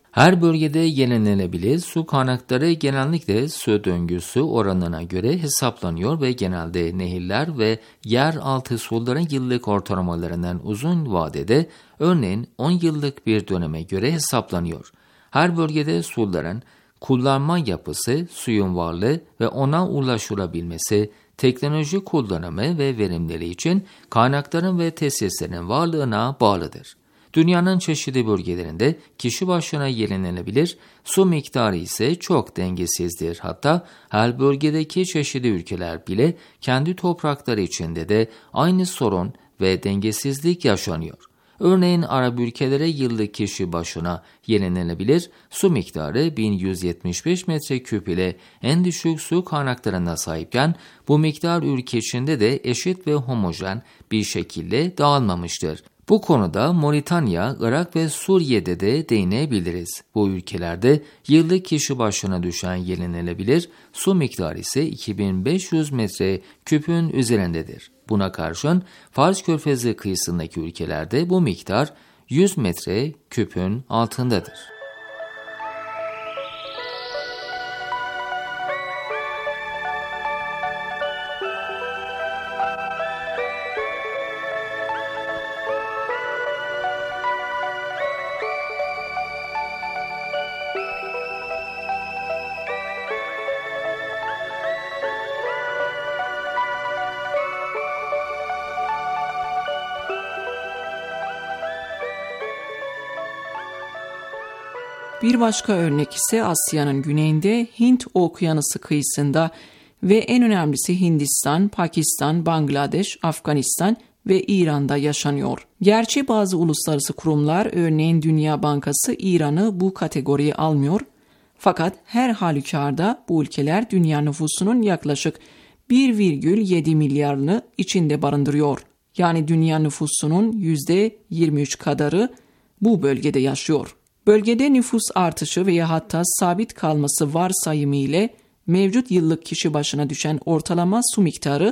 Her bölgede yenilenebilir su kaynakları genellikle su döngüsü oranına göre hesaplanıyor ve genelde nehirler ve yeraltı suların yıllık ortalamalarından uzun vadede, örneğin 10 yıllık bir döneme göre hesaplanıyor. Her bölgede suların kullanma yapısı, suyun varlığı ve ona ulaşılabilmesi, teknoloji kullanımı ve verimleri için kaynakların ve tesislerin varlığına bağlıdır. Dünyanın çeşitli bölgelerinde kişi başına yenilenebilir su miktarı ise çok dengesizdir. Hatta her bölgedeki çeşitli ülkeler bile kendi toprakları içinde de aynı sorun ve dengesizlik yaşanıyor. Örneğin Arap ülkelere yıllık kişi başına yenilenebilir su miktarı 1175 metreküp ile en düşük su kaynaklarına sahipken bu miktar ülke içinde de eşit ve homojen bir şekilde dağılmamıştır. Bu konuda Moritanya, Irak ve Suriye'de de değinebiliriz. Bu ülkelerde yıllık kişi başına düşen yenilenebilir su miktarı ise 2500 metreküpün üzerindedir. Buna karşın Fars Körfezi kıyısındaki ülkelerde bu miktar 100 metreküpün altındadır. Bir başka örnek ise Asya'nın güneyinde Hint Okyanusu kıyısında ve en önemlisi Hindistan, Pakistan, Bangladeş, Afganistan ve İran'da yaşanıyor. Gerçi bazı uluslararası kurumlar, örneğin Dünya Bankası, İran'ı bu kategoriye almıyor. Fakat her halükarda bu ülkeler dünya nüfusunun yaklaşık 1,7 milyarını içinde barındırıyor. Yani dünya nüfusunun %23 kadarı bu bölgede yaşıyor. Bölgede nüfus artışı veya hatta sabit kalması varsayımı ile mevcut yıllık kişi başına düşen ortalama su miktarı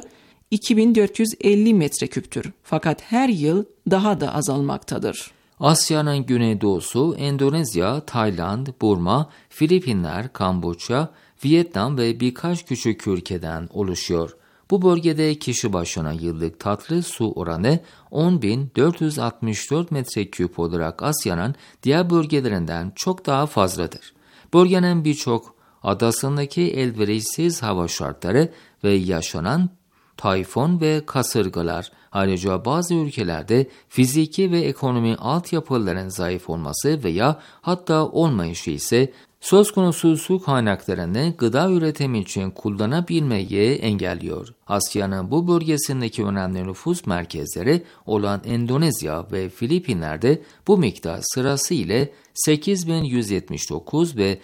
2450 metreküptür. Fakat her yıl daha da azalmaktadır. Asya'nın güneydoğusu Endonezya, Tayland, Burma, Filipinler, Kamboçya, Vietnam ve birkaç küçük ülkeden oluşuyor. Bu bölgede kişi başına yıllık tatlı su oranı 10.464 metreküp olarak Asya'nın diğer bölgelerinden çok daha fazladır. Bölgenin birçok adasındaki elverişsiz hava şartları ve yaşanan tayfun ve kasırgalar, ayrıca bazı ülkelerde fiziki ve ekonomi altyapıların zayıf olması veya hatta olmayışı ise söz konusu su kaynaklarını gıda üretimi için kullanabilmeyi engelliyor. Asya'nın bu bölgesindeki önemli nüfus merkezleri olan Endonezya ve Filipinler'de bu miktar sırasıyla 8.179 ve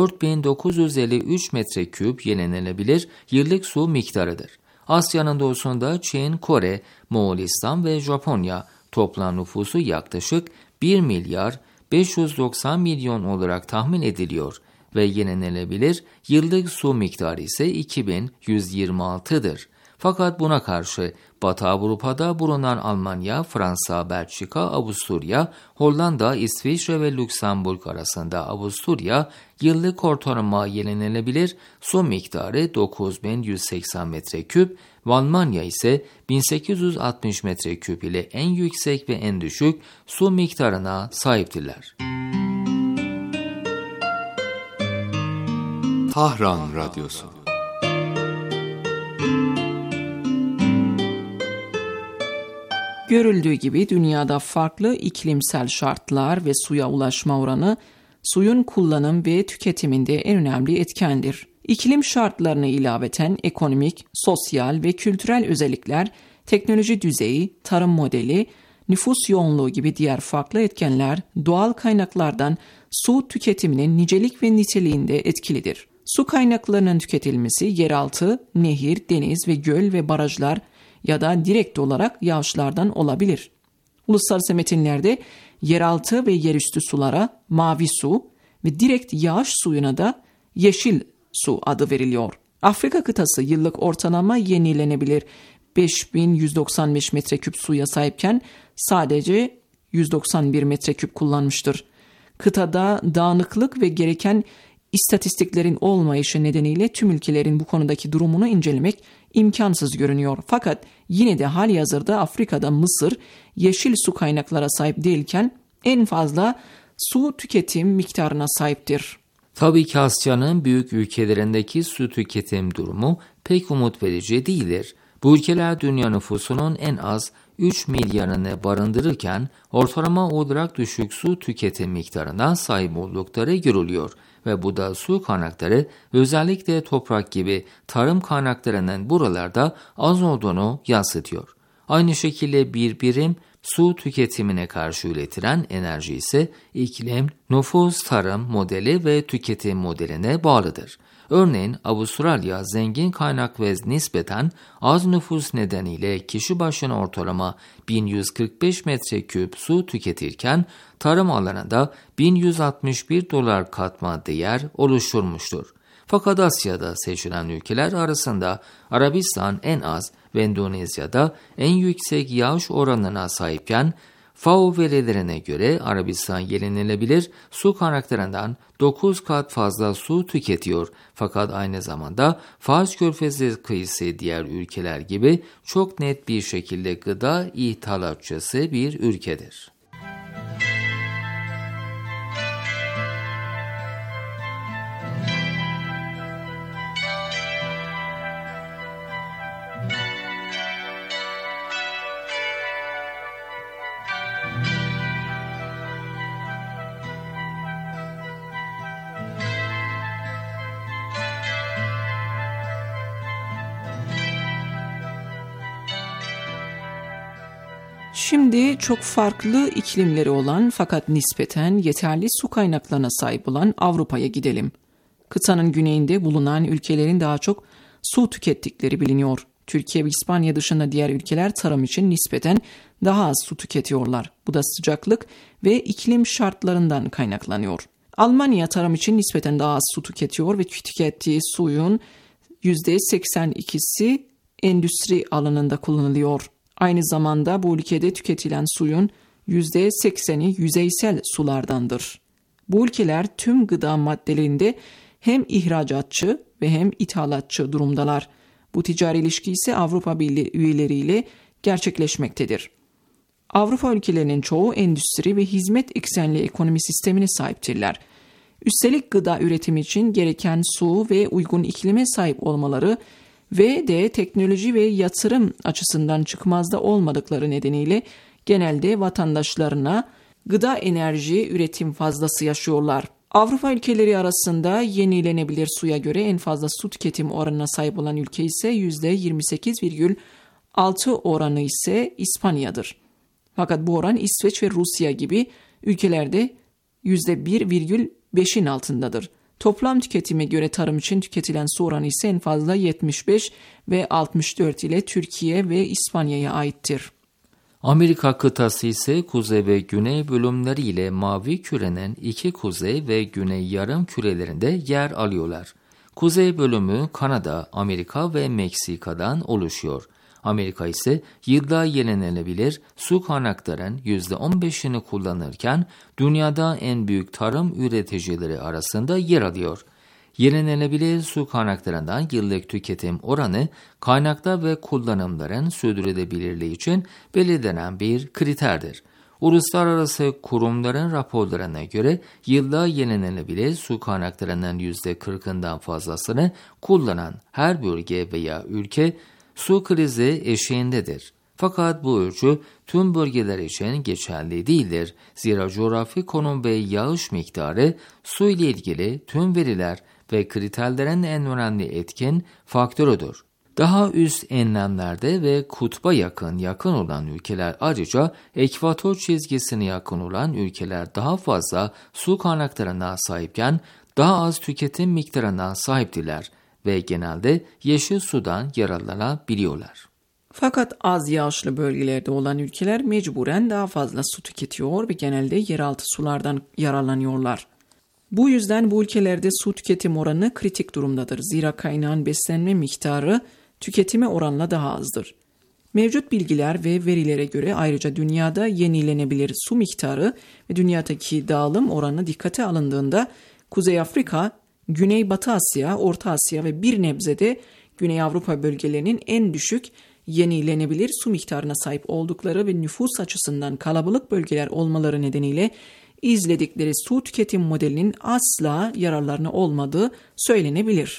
4.953 metreküp yenilenebilir yıllık su miktarıdır. Asya'nın doğusunda Çin, Kore, Moğolistan ve Japonya toplam nüfusu yaklaşık 1 milyar 590 milyon olarak tahmin ediliyor ve yenilenebilir yıllık su miktarı ise 2126'dır. Fakat buna karşı Batı Avrupa'da bulunan Almanya, Fransa, Belçika, Avusturya, Hollanda, İsviçre ve Lüksemburg arasında Avusturya yıllık ortalama yenilenebilir su miktarı 9180 metreküp ve Almanya ise 1860 metreküp ile en yüksek ve en düşük su miktarına sahiptirler. Tahran Radyosu. Görüldüğü gibi dünyada farklı iklimsel şartlar ve suya ulaşma oranı suyun kullanım ve tüketiminde en önemli etkendir. İklim şartlarına ilaveten ekonomik, sosyal ve kültürel özellikler, teknoloji düzeyi, tarım modeli, nüfus yoğunluğu gibi diğer farklı etkenler doğal kaynaklardan su tüketiminin nicelik ve niteliğinde etkilidir. Su kaynaklarının tüketilmesi yeraltı, nehir, deniz ve göl ve barajlar ya da direkt olarak yağışlardan olabilir. Uluslararası metinlerde yeraltı ve yerüstü sulara mavi su ve direkt yağış suyuna da yeşil su adı veriliyor. Afrika kıtası yıllık ortalama yenilenebilir 5195 metreküp suya sahipken sadece 191 metreküp kullanmıştır. kıtada dağınıklık ve gereken istatistiklerin olmayışı nedeniyle tüm ülkelerin bu konudaki durumunu incelemek imkansız görünüyor. Fakat yine de halihazırda Afrika'da Mısır yeşil su kaynaklara sahip değilken en fazla su tüketim miktarına sahiptir. Tabii ki Asya'nın büyük ülkelerindeki su tüketim durumu pek umut verici değildir. Bu ülkeler dünya nüfusunun en az 3 milyarını barındırırken ortalama olarak düşük su tüketim miktarına sahip oldukları görülüyor ve bu da su kaynakları özellikle toprak gibi tarım kaynaklarının buralarda az olduğunu yansıtıyor. Aynı şekilde bir birim su tüketimine karşı üretilen enerji ise iklim, nüfus, tarım modeli ve tüketim modeline bağlıdır. Örneğin Avustralya zengin kaynak ve nispeten az nüfus nedeniyle kişi başına ortalama 1145 metreküp su tüketirken tarım alanında $1161 katma değer oluşturmuştur. Fakat Asya'da seçilen ülkeler arasında Arabistan en az ve Endonezya'da en yüksek yağış oranına sahipken FAO verilerine göre Arabistan yenilenebilir su kaynaklarından 9 kat fazla su tüketiyor. Fakat aynı zamanda Fars Körfezi kıyısı diğer ülkeler gibi çok net bir şekilde gıda ithalatçısı bir ülkedir. Şimdi çok farklı iklimleri olan fakat nispeten yeterli su kaynaklarına sahip olan Avrupa'ya gidelim. Kıtanın güneyinde bulunan ülkelerin daha çok su tükettikleri biliniyor. Türkiye ve İspanya dışında diğer ülkeler tarım için nispeten daha az su tüketiyorlar. Bu da sıcaklık ve iklim şartlarından kaynaklanıyor. Almanya tarım için nispeten daha az su tüketiyor ve tükettiği suyun %82'si endüstri alanında kullanılıyor. Aynı zamanda bu ülkede tüketilen suyun %80'i yüzeysel sulardandır. Bu ülkeler tüm gıda maddelerinde hem ihracatçı ve hem ithalatçı durumdalar. Bu ticari ilişki ise Avrupa Birliği üyeleriyle gerçekleşmektedir. Avrupa ülkelerinin çoğu endüstri ve hizmet eksenli ekonomi sistemine sahiptirler. Üstelik gıda üretimi için gereken su ve uygun iklime sahip olmaları ve de teknoloji ve yatırım açısından çıkmazda olmadıkları nedeniyle genelde vatandaşlarına gıda enerji üretim fazlası yaşıyorlar. Avrupa ülkeleri arasında yenilenebilir suya göre en fazla su tüketim oranına sahip olan ülke ise %28,6 oranı ise İspanya'dır. Fakat bu oran İsveç ve Rusya gibi ülkelerde %1,5'in altındadır. Toplam tüketime göre tarım için tüketilen su oranı ise en fazla 75 ve 64 ile Türkiye ve İspanya'ya aittir. Amerika kıtası ise kuzey ve güney bölümleriyle mavi kürenin iki kuzey ve güney yarım kürelerinde yer alıyorlar. Kuzey bölümü Kanada, Amerika ve Meksika'dan oluşuyor. Amerika ise yılda yenilenebilir su kaynaklarının %15'ini kullanırken dünyada en büyük tarım üreticileri arasında yer alıyor. Yenilenebilir su kaynaklarından yıllık tüketim oranı kaynaklar ve kullanımların sürdürülebilirliği için belirlenen bir kriterdir. Uluslararası kurumların raporlarına göre yılda yenilenebilir su kaynaklarının %40'ından fazlasını kullanan her bölge veya ülke su krizi eşiğindedir. Fakat bu ölçü tüm bölgeler için geçerli değildir. Zira coğrafi konum ve yağış miktarı su ile ilgili tüm veriler ve kriterlerin en önemli etkin faktörüdür. Daha üst enlemlerde ve kutba yakın olan ülkeler ayrıca ekvator çizgisine yakın olan ülkeler daha fazla su kaynaklarına sahipken daha az tüketim miktarına sahiptiler ve genelde yeşil sudan yararlanabiliyorlar. Fakat az yağışlı bölgelerde olan ülkeler mecburen daha fazla su tüketiyor ve genelde yeraltı sulardan yararlanıyorlar. Bu yüzden bu ülkelerde su tüketim oranı kritik durumdadır. Zira kaynağın beslenme miktarı tüketime oranla daha azdır. Mevcut bilgiler ve verilere göre ayrıca dünyada yenilenebilir su miktarı ve dünyadaki dağılım oranı dikkate alındığında Kuzey Afrika, Güneybatı Asya, Orta Asya ve bir nebze de Güney Avrupa bölgelerinin en düşük yenilenebilir su miktarına sahip oldukları ve nüfus açısından kalabalık bölgeler olmaları nedeniyle izledikleri su tüketim modelinin asla yararlarına olmadığı söylenebilir.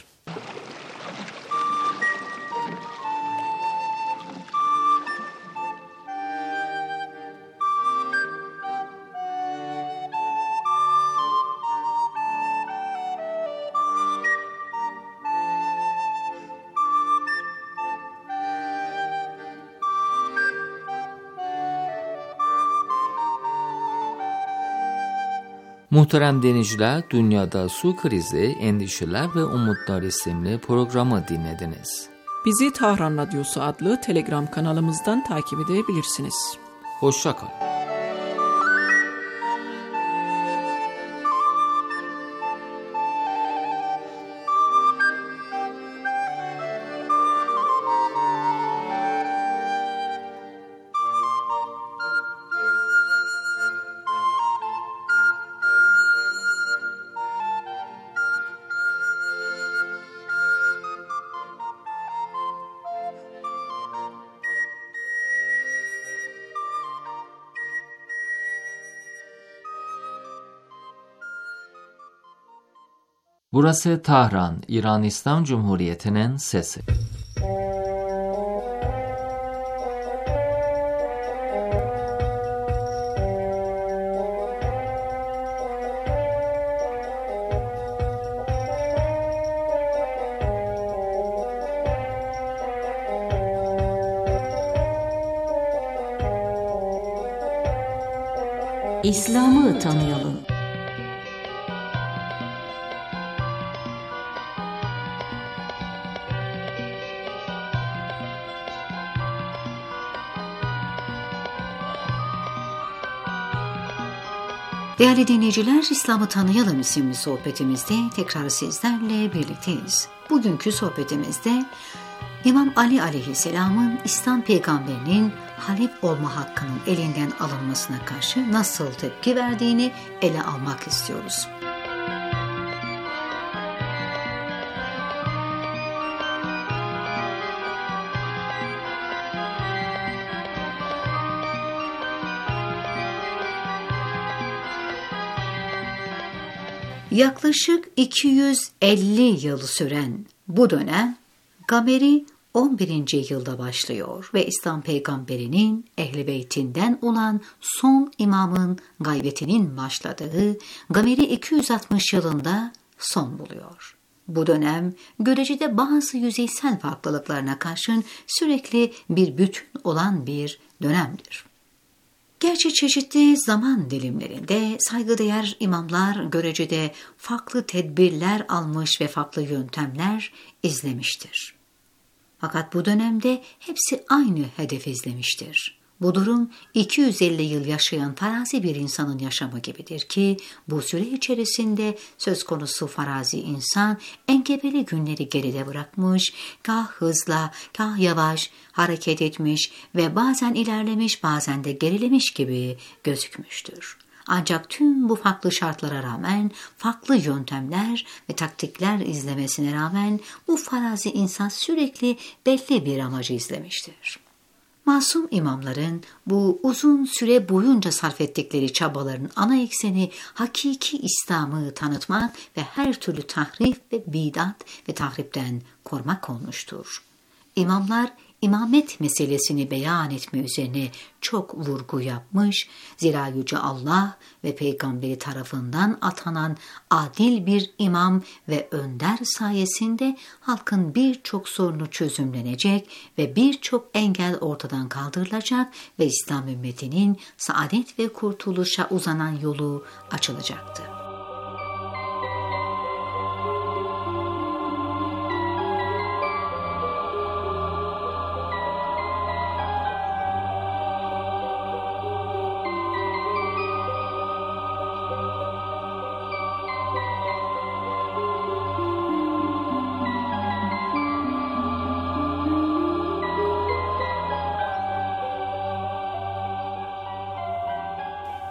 Muhterem dinleyiciler, Dünyada Su Krizi, Endişeler ve Umutlar isimli programı dinlediniz. Bizi Tahran Radyosu adlı Telegram kanalımızdan takip edebilirsiniz. Hoşça kalın. Burası Tahran, İran İslam Cumhuriyeti'nin sesi. İslam'ı tanıyalım. Değerli dinleyiciler, İslam'ı Tanıyalım isimli sohbetimizde tekrar sizlerle birlikteyiz. Bugünkü sohbetimizde İmam Ali Aleyhisselam'ın İslam peygamberinin halif olma hakkının elinden alınmasına karşı nasıl tepki verdiğini ele almak istiyoruz. Yaklaşık 250 yıl süren bu dönem Gameri 11. yılda başlıyor ve İslam peygamberinin Ehl-i Beytinden olan son imamın gaybetinin başladığı Gameri 260 yılında son buluyor. Bu dönem göreceli bazı yüzeysel farklılıklarına karşın sürekli bir bütün olan bir dönemdir. Gerçi çeşitli zaman dilimlerinde saygıdeğer imamlar görecede farklı tedbirler almış ve farklı yöntemler izlemiştir. Fakat bu dönemde hepsi aynı hedef izlemiştir. Bu durum 250 yıl yaşayan farazi bir insanın yaşamı gibidir ki bu süre içerisinde söz konusu farazi insan engebeli günleri geride bırakmış, kah hızla, kah yavaş hareket etmiş ve bazen ilerlemiş bazen de gerilemiş gibi gözükmüştür. Ancak tüm bu farklı şartlara rağmen, farklı yöntemler ve taktikler izlemesine rağmen bu farazi insan sürekli belli bir amacı izlemiştir. Masum imamların bu uzun süre boyunca sarf ettikleri çabaların ana ekseni hakiki İslam'ı tanıtmak ve her türlü tahrif ve bidat ve tahripten korumak olmuştur. İmamlar imamet meselesini beyan etme üzerine çok vurgu yapmış, zira Yüce Allah ve Peygamberi tarafından atanan adil bir imam ve önder sayesinde halkın birçok sorunu çözümlenecek ve birçok engel ortadan kaldırılacak ve İslam ümmetinin saadet ve kurtuluşa uzanan yolu açılacaktı.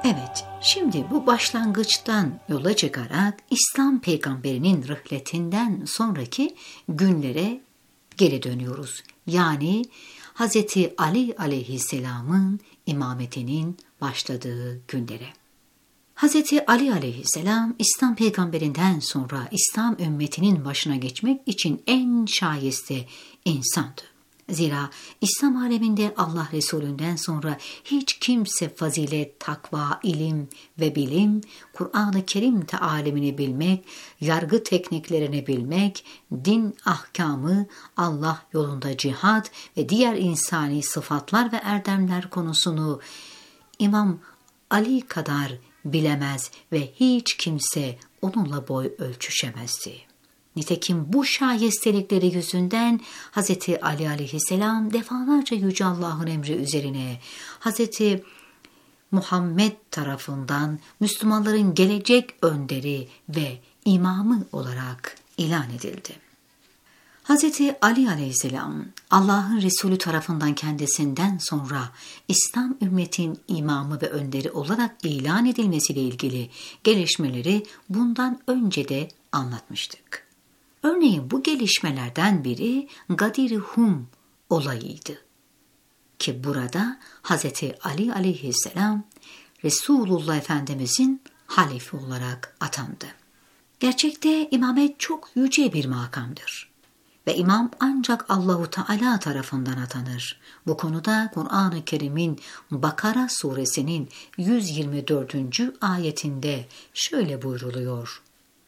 Evet, şimdi bu başlangıçtan yola çıkarak İslam peygamberinin rıhletinden sonraki günlere geri dönüyoruz. Yani Hz. Ali aleyhisselamın imametinin başladığı günlere. Hz. Ali aleyhisselam İslam peygamberinden sonra İslam ümmetinin başına geçmek için en şayeste insandı. Zira İslam aleminde Allah Resulü'nden sonra hiç kimse fazilet, takva, ilim ve bilim, Kur'an-ı Kerim alemini bilmek, yargı tekniklerini bilmek, din ahkamı, Allah yolunda cihad ve diğer insani sıfatlar ve erdemler konusunu İmam Ali kadar bilemez ve hiç kimse onunla boy ölçüşemezdi. Nitekim bu şayestelikleri yüzünden Hz. Ali aleyhisselam defalarca Yüce Allah'ın emri üzerine Hz. Muhammed tarafından Müslümanların gelecek önderi ve imamı olarak ilan edildi. Hz. Ali aleyhisselam Allah'ın Resulü tarafından kendisinden sonra İslam ümmetin imamı ve önderi olarak ilan edilmesiyle ilgili gelişmeleri bundan önce de anlatmıştık. Örneğin bu gelişmelerden biri Gadir-i Hum olayıydı. Ki burada Hz. Ali aleyhisselam Resulullah Efendimizin halife olarak atandı. Gerçekte imamet çok yüce bir makamdır. Ve imam ancak Allahu Teala tarafından atanır. Bu konuda Kur'an-ı Kerim'in Bakara suresinin 124. ayetinde şöyle buyruluyor.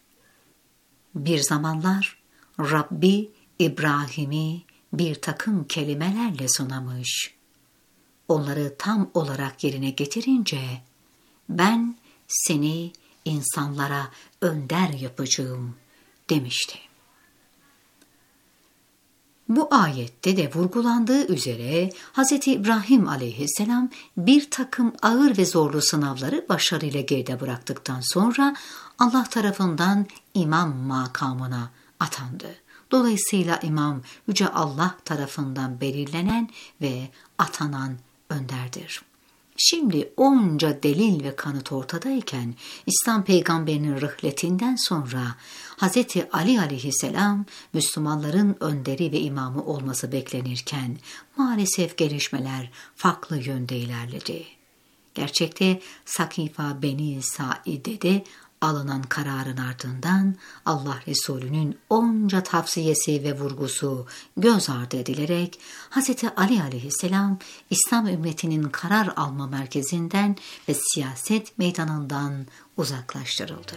Bir zamanlar Rabbi İbrahim'i bir takım kelimelerle sınamış. Onları tam olarak yerine getirince ben seni insanlara önder yapacağım demişti. Bu ayette de vurgulandığı üzere Hz. İbrahim aleyhisselam bir takım ağır ve zorlu sınavları başarıyla geride bıraktıktan sonra Allah tarafından imam makamına atandı. Dolayısıyla imam Yüce Allah tarafından belirlenen ve atanan önderdir. Şimdi onca delil ve kanıt ortadayken İslam peygamberinin rıhletinden sonra Hz. Ali aleyhisselam Müslümanların önderi ve imamı olması beklenirken maalesef gelişmeler farklı yönde ilerledi. Gerçekte Sakifa Beni Saide'de alınan kararın ardından Allah Resulü'nün onca tavsiyesi ve vurgusu göz ardı edilerek Hz. Ali aleyhisselam İslam ümmetinin karar alma merkezinden ve siyaset meydanından uzaklaştırıldı.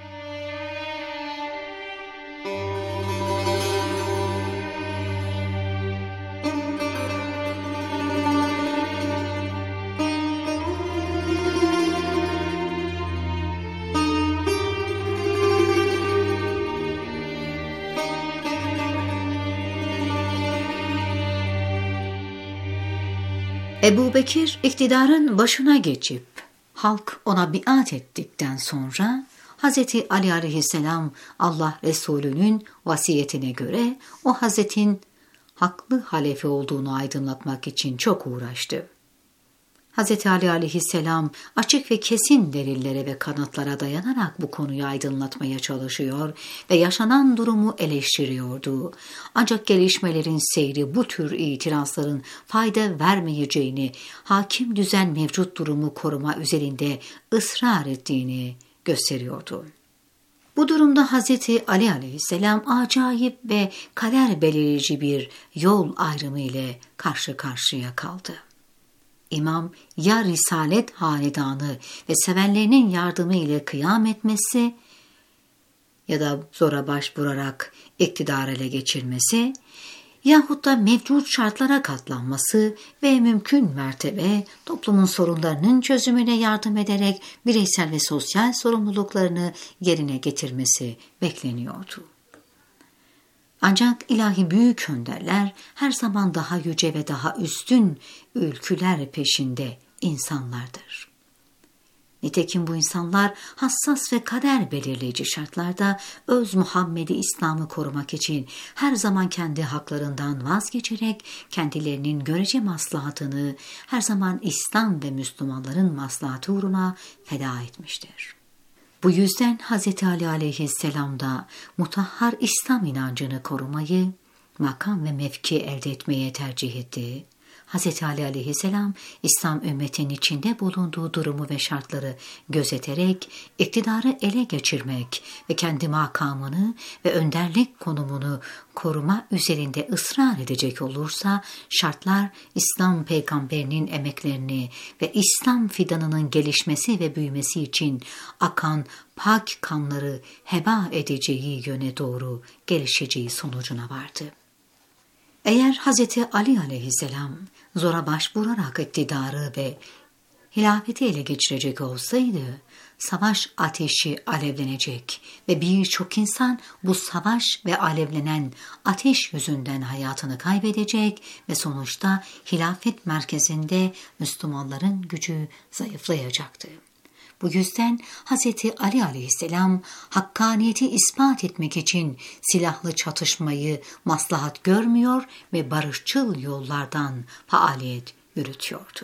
Ebu Bekir iktidarın başına geçip halk ona biat ettikten sonra Hz. Ali aleyhisselam Allah Resulü'nün vasiyetine göre o Hazretin haklı halife olduğunu aydınlatmak için çok uğraştı. Hz. Ali aleyhisselam açık ve kesin delillere ve kanıtlara dayanarak bu konuyu aydınlatmaya çalışıyor ve yaşanan durumu eleştiriyordu. Ancak gelişmelerin seyri bu tür itirazların fayda vermeyeceğini, hakim düzen mevcut durumu koruma üzerinde ısrar ettiğini gösteriyordu. Bu durumda Hz. Ali aleyhisselam acayip ve kader belirleyici bir yol ayrımı ile karşı karşıya kaldı. İmam ya Risalet hanedanı ve sevenlerinin yardımı ile kıyam etmesi ya da zora başvurarak iktidar ele geçirmesi yahut da mevcut şartlara katlanması ve mümkün mertebe toplumun sorunlarının çözümüne yardım ederek bireysel ve sosyal sorumluluklarını yerine getirmesi bekleniyordu. Ancak ilahi büyük önderler her zaman daha yüce ve daha üstün ülküler peşinde insanlardır. Nitekim bu insanlar hassas ve kader belirleyici şartlarda öz Muhammed'i İslam'ı korumak için her zaman kendi haklarından vazgeçerek kendilerinin görece maslahatını her zaman İslam ve Müslümanların maslahatı uğruna feda etmiştir. Bu yüzden Hz. Ali aleyhisselam da mutahhar İslam inancını korumayı, makam ve mevki elde etmeye tercih etti. Hz. Ali aleyhisselam, İslam ümmetinin içinde bulunduğu durumu ve şartları gözeterek iktidarı ele geçirmek ve kendi makamını ve önderlik konumunu koruma üzerinde ısrar edecek olursa, şartlar İslam peygamberinin emeklerini ve İslam fidanının gelişmesi ve büyümesi için akan pak kanları heba edeceği yöne doğru gelişeceği sonucuna vardı. Eğer Hz. Ali aleyhisselam zora başvurarak iktidarı ve hilafeti ele geçirecek olsaydı, savaş ateşi alevlenecek ve birçok insan bu savaş ve alevlenen ateş yüzünden hayatını kaybedecek ve sonuçta hilafet merkezinde Müslümanların gücü zayıflayacaktı. Bu yüzden Hz. Ali aleyhisselam hakkaniyeti ispat etmek için silahlı çatışmayı maslahat görmüyor ve barışçıl yollardan faaliyet yürütüyordu.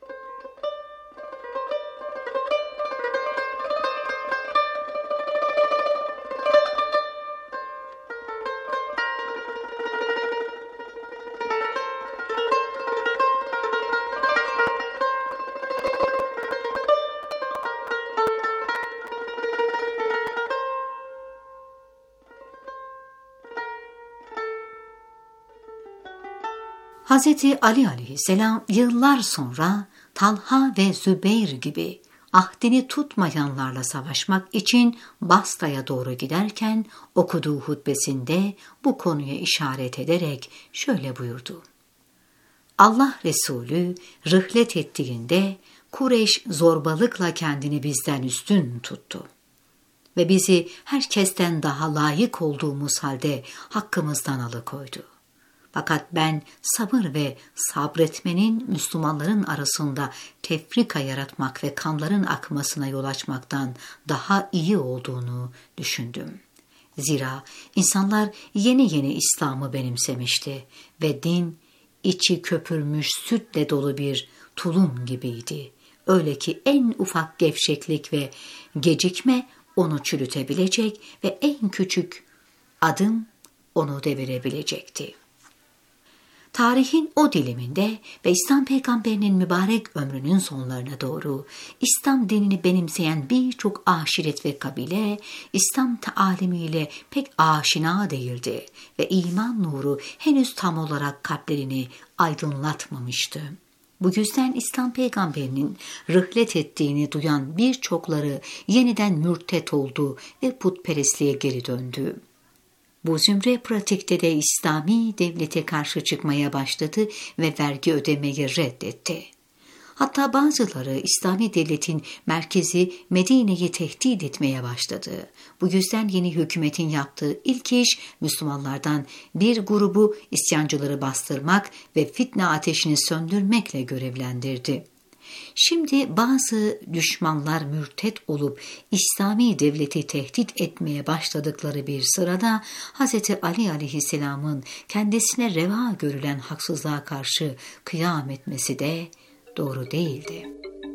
Hz. Ali aleyhisselam yıllar sonra Talha ve Zübeyir gibi ahdini tutmayanlarla savaşmak için Basra'ya doğru giderken okuduğu hutbesinde bu konuya işaret ederek şöyle buyurdu. Allah Resulü rihlet ettiğinde Kureyş zorbalıkla kendini bizden üstün tuttu ve bizi herkesten daha layık olduğumuz halde hakkımızdan alıkoydu. Fakat ben sabır ve sabretmenin Müslümanların arasında tefrika yaratmak ve kanların akmasına yol açmaktan daha iyi olduğunu düşündüm. Zira insanlar yeni yeni İslam'ı benimsemişti ve din içi köpürmüş sütle dolu bir tulum gibiydi. Öyle ki en ufak gevşeklik ve gecikme onu çürütebilecek ve en küçük adım onu devirebilecekti. Tarihin o diliminde ve İslam peygamberinin mübarek ömrünün sonlarına doğru İslam dinini benimseyen birçok aşiret ve kabile İslam taalimiyle pek aşina değildi ve iman nuru henüz tam olarak kalplerini aydınlatmamıştı. Bu yüzden İslam peygamberinin rihlet ettiğini duyan birçokları yeniden mürtet oldu ve putperestliğe geri döndü. Bu zümre pratikte de İslami devlete karşı çıkmaya başladı ve vergi ödemeyi reddetti. Hatta bazıları İslami devletin merkezi Medine'yi tehdit etmeye başladı. Bu yüzden yeni hükümetin yaptığı ilk iş Müslümanlardan bir grubu isyancıları bastırmak ve fitne ateşini söndürmekle görevlendirdi. Şimdi bazı düşmanlar mürtet olup İslami devleti tehdit etmeye başladıkları bir sırada Hz. Ali aleyhisselamın kendisine reva görülen haksızlığa karşı kıyam etmesi de doğru değildi.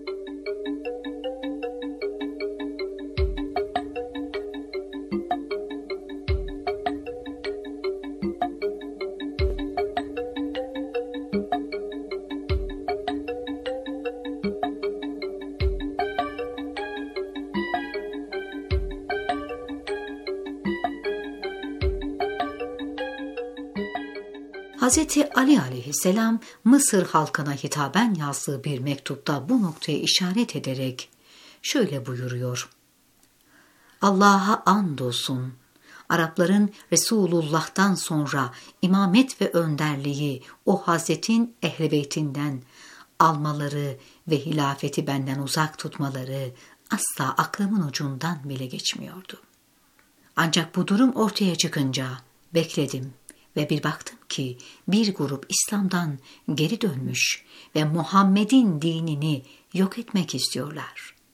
Hz. Ali aleyhisselam Mısır halkına hitaben yazdığı bir mektupta bu noktaya işaret ederek şöyle buyuruyor. Allah'a andolsun, Arapların Resulullah'tan sonra imamet ve önderliği o Hazretin Ehl-i Beytinden almaları ve hilafeti benden uzak tutmaları asla aklımın ucundan bile geçmiyordu. Ancak bu durum ortaya çıkınca bekledim. Ve bir baktım ki bir grup İslam'dan geri dönmüş ve Muhammed'in dinini yok etmek istiyorlar.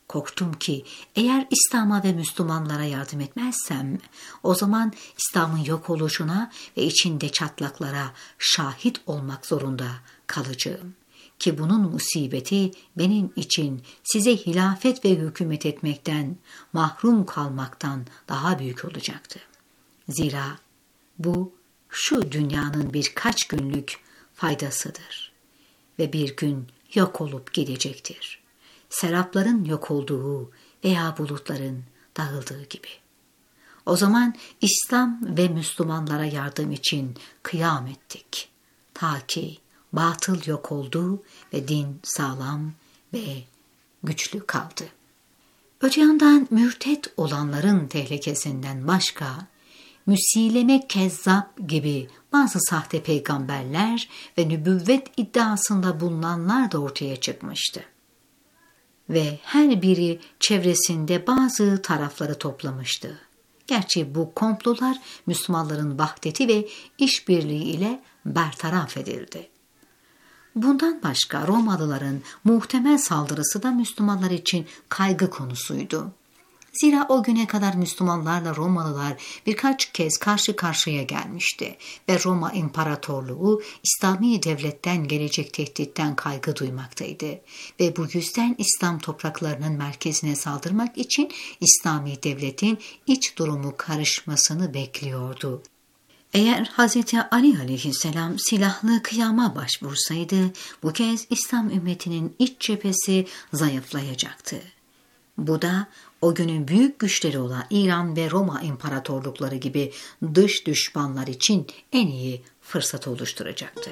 Korktum ki eğer İslam'a ve Müslümanlara yardım etmezsem o zaman İslam'ın yok oluşuna ve içinde çatlaklara şahit olmak zorunda kalacağım. Ki bunun musibeti benim için size hilafet ve hükümet etmekten, mahrum kalmaktan daha büyük olacaktı. Zira bu şu dünyanın birkaç günlük faydasıdır ve bir gün yok olup gidecektir. Serapların yok olduğu veya bulutların dağıldığı gibi. O zaman İslam ve Müslümanlara yardım için kıyam ettik. Ta ki batıl yok oldu ve din sağlam ve güçlü kaldı. Öte yandan mürtet olanların tehlikesinden başka, Müsileme Kezzab gibi bazı sahte peygamberler ve nübüvvet iddiasında bulunanlar da ortaya çıkmıştı. Ve her biri çevresinde bazı tarafları toplamıştı. Gerçi bu komplolar Müslümanların vahdeti ve işbirliği ile bertaraf edildi. Bundan başka Romalıların muhtemel saldırısı da Müslümanlar için kaygı konusuydu. Zira o güne kadar Müslümanlarla Romalılar birkaç kez karşı karşıya gelmişti ve Roma İmparatorluğu İslami devletten gelecek tehditten kaygı duymaktaydı ve bu yüzden İslam topraklarının merkezine saldırmak için İslami devletin iç durumu karışmasını bekliyordu. Eğer Hz. Ali aleyhisselam silahlı kıyama başvursaydı bu kez İslam ümmetinin iç cephesi zayıflayacaktı. Bu da o günün büyük güçleri olan İran ve Roma imparatorlukları gibi dış düşmanlar için en iyi fırsat oluşturacaktı.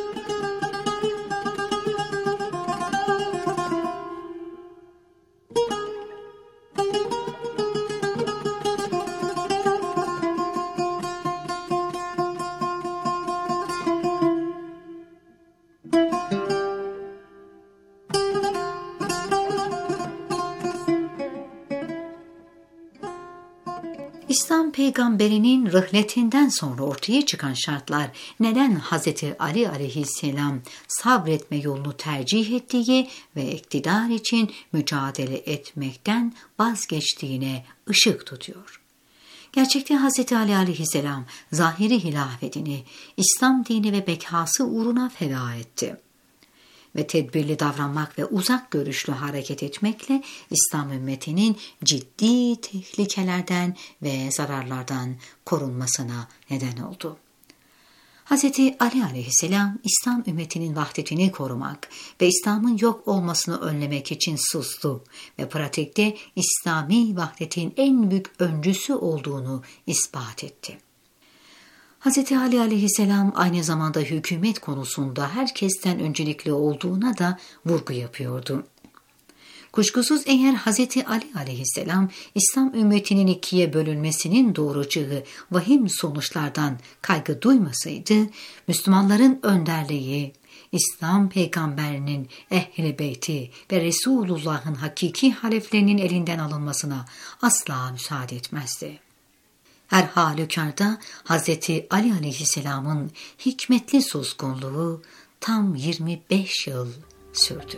İslam peygamberinin rıhletinden sonra ortaya çıkan şartlar neden Hz. Ali aleyhisselam sabretme yolunu tercih ettiği ve iktidar için mücadele etmekten vazgeçtiğine ışık tutuyor. Gerçekte Hz. Ali aleyhisselam zahiri hilafetini İslam dini ve bekası uğruna feda etti. Ve tedbirli davranmak ve uzak görüşlü hareket etmekle İslam ümmetinin ciddi tehlikelerden ve zararlardan korunmasına neden oldu. Hz. Ali aleyhisselam İslam ümmetinin vahdetini korumak ve İslam'ın yok olmasını önlemek için sustu ve pratikte İslami vahdetin en büyük öncüsü olduğunu ispat etti. Hz. Ali aleyhisselam aynı zamanda hükümet konusunda herkesten öncelikli olduğuna da vurgu yapıyordu. Kuşkusuz eğer Hz. Ali aleyhisselam İslam ümmetinin ikiye bölünmesinin doğuracağı vahim sonuçlardan kaygı duymasaydı, Müslümanların önderliği, İslam peygamberinin ehl-i beyti ve Resulullah'ın hakiki haleflerinin elinden alınmasına asla müsaade etmezdi. Her halükarda Hz. Ali aleyhisselamın hikmetli suskunluğu tam 25 yıl sürdü.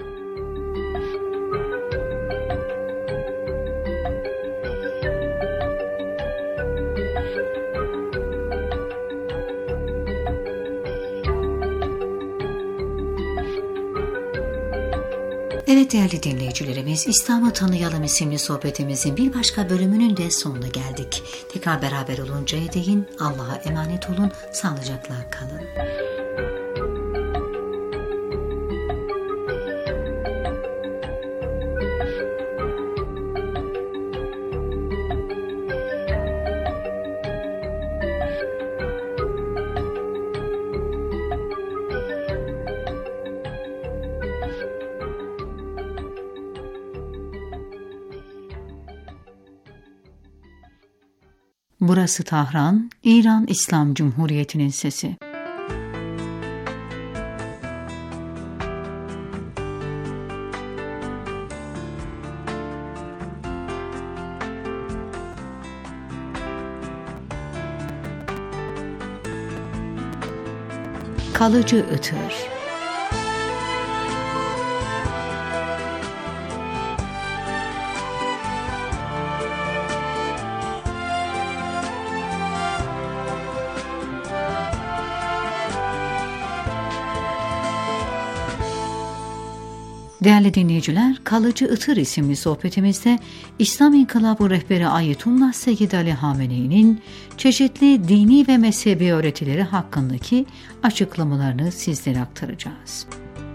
Evet değerli dinleyicilerimiz, İslam'ı Tanıyalım isimli sohbetimizin bir başka bölümünün de sonuna geldik. Tekrar beraber oluncaya değin Allah'a emanet olun, sağlıcakla kalın. Burası Tahran, İran İslam Cumhuriyeti'nin sesi. Kalıcı ıtır. Değerli dinleyiciler, Kalıcı Itır isimli sohbetimizde İslam İnkılabı rehberi Ayetullah Seyyid Ali Hamenei'nin çeşitli dini ve mezhebi öğretileri hakkındaki açıklamalarını sizlere aktaracağız.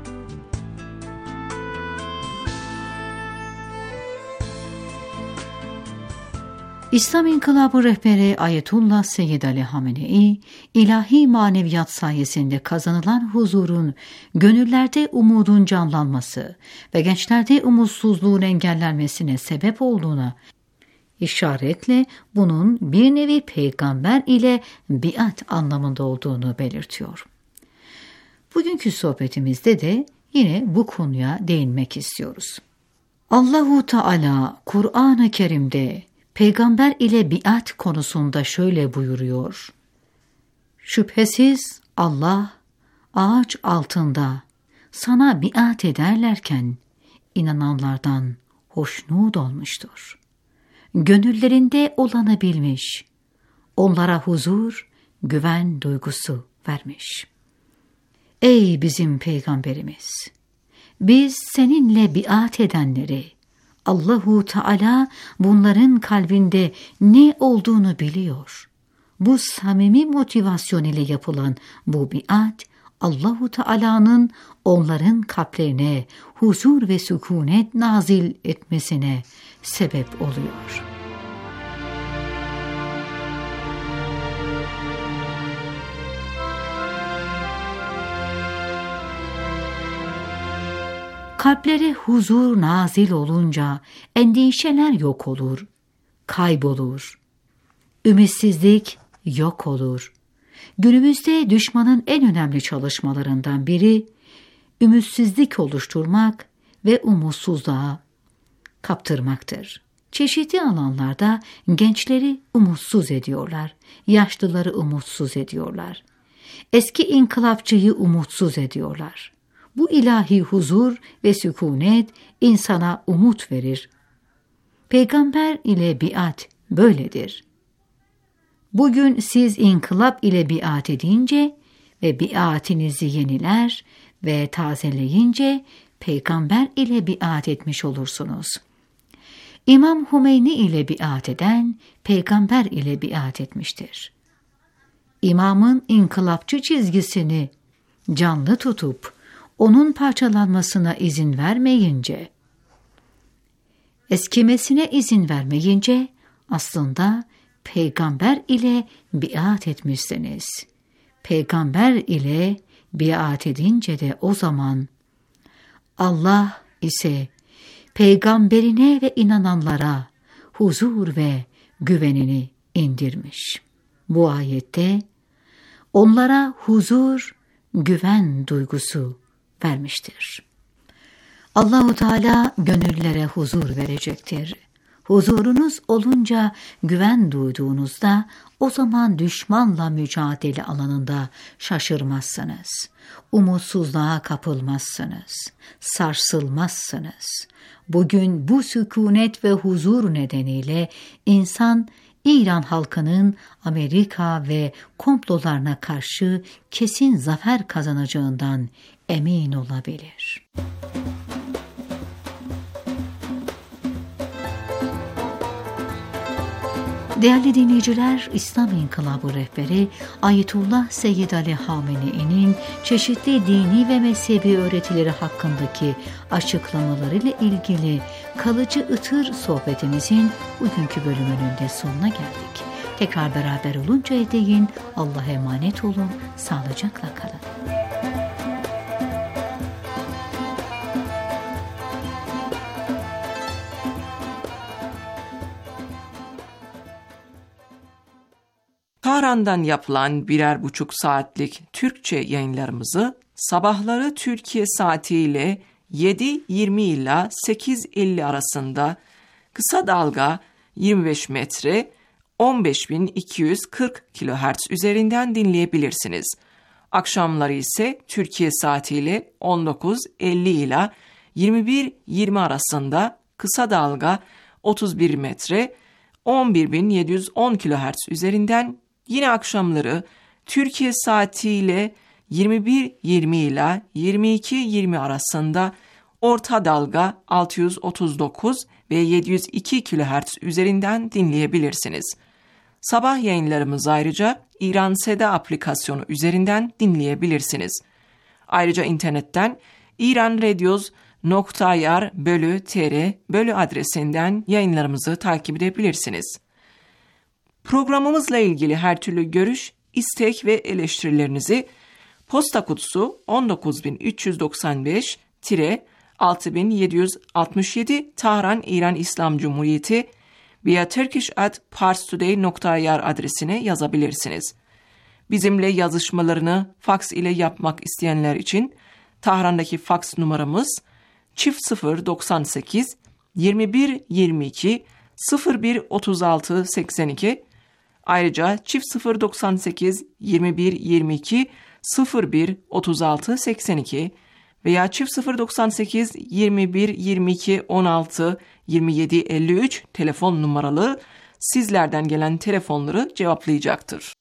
İslam İnkılabı rehberi Ayetullah Seyyid Ali Hamenei, ilahi maneviyat sayesinde kazanılan huzurun, gönüllerde umudun canlanması ve gençlerde umutsuzluğun engellenmesine sebep olduğuna işaretle bunun bir nevi peygamber ile biat anlamında olduğunu belirtiyor. Bugünkü sohbetimizde de yine bu konuya değinmek istiyoruz. Allahu Teala Kur'an-ı Kerim'de peygamber ile biat konusunda şöyle buyuruyor: şüphesiz Allah ağaç altında sana biat ederlerken inananlardan hoşnut olmuştur. Gönüllerinde olanı bilmiş, onlara huzur, güven duygusu vermiş. Ey bizim peygamberimiz! Biz seninle biat edenleri, Allahu Teala bunların kalbinde ne olduğunu biliyor. Bu samimi motivasyon ile yapılan bu biat, Allahu Teala'nın onların kalplerine huzur ve sükunet nazil etmesine sebep oluyor. Kalplere huzur nazil olunca endişeler yok olur, kaybolur. Ümitsizlik yok olur. Günümüzde düşmanın en önemli çalışmalarından biri ümitsizlik oluşturmak ve umutsuzluğa kaptırmaktır. Çeşitli alanlarda gençleri umutsuz ediyorlar, yaşlıları umutsuz ediyorlar. Eski inkılapçıyı umutsuz ediyorlar. Bu ilahi huzur ve sükunet insana umut verir. Peygamber ile biat böyledir. Bugün siz inkılap ile biat edince ve biatinizi yeniler ve tazeleyince peygamber ile biat etmiş olursunuz. İmam Hümeyni ile biat eden peygamber ile biat etmiştir. İmamın inkılapçı çizgisini canlı tutup onun parçalanmasına izin vermeyince, eskimesine izin vermeyince aslında peygamber ile biat etmişsiniz. Peygamber ile biat edince de o zaman Allah ise peygamberine ve inananlara huzur ve güvenini indirmiş. Bu ayette onlara huzur, güven duygusu vermiştir. Allahu Teala gönüllere huzur verecektir. Huzurunuz olunca, güven duyduğunuzda o zaman düşmanla mücadele alanında şaşırmazsınız. Umutsuzluğa kapılmazsınız. Sarsılmazsınız. Bugün bu sükunet ve huzur nedeniyle insan İran halkının Amerika ve komplolarına karşı kesin zafer kazanacağından emin olabilir. Değerli dinleyiciler, İslam İnkılabı rehberi Ayetullah Seyyid Ali Hamenei'nin çeşitli dini ve mezhebi öğretileri hakkındaki açıklamalarıyla ilgili Kalıcı Itır sohbetimizin bugünkü bölümünün de sonuna geldik. Tekrar beraber oluncaya değin Allah'a emanet olun, sağlıcakla kalın. Tahran'dan yapılan 1,5 saatlik Türkçe yayınlarımızı sabahları Türkiye saatiyle 7:20 ila 8:50 arasında kısa dalga 25 metre 15.240 kHz üzerinden dinleyebilirsiniz. Akşamları ise Türkiye saatiyle 19:50 ila 21:20 arasında kısa dalga 31 metre 11.710 kHz üzerinden, yine akşamları Türkiye saatiyle 21:20 ila 22:20 arasında orta dalga 639 ve 702 kHz üzerinden dinleyebilirsiniz. Sabah yayınlarımızı ayrıca İran Seda aplikasyonu üzerinden dinleyebilirsiniz. Ayrıca internetten iranradios.ir/tr adresinden yayınlarımızı takip edebilirsiniz. Programımızla ilgili her türlü görüş, istek ve eleştirilerinizi posta kutusu 19395-6767 Tahran İran İslam Cumhuriyeti veya turkish@parstoday.ir adresine yazabilirsiniz. Bizimle yazışmalarını faks ile yapmak isteyenler için Tahran'daki faks numaramız 0098 21 22 01 36 82. Ayrıca 0098 21 22 01 36 82 veya 0098 21 22 16 27 53 telefon numaralı sizlerden gelen telefonları cevaplayacaktır.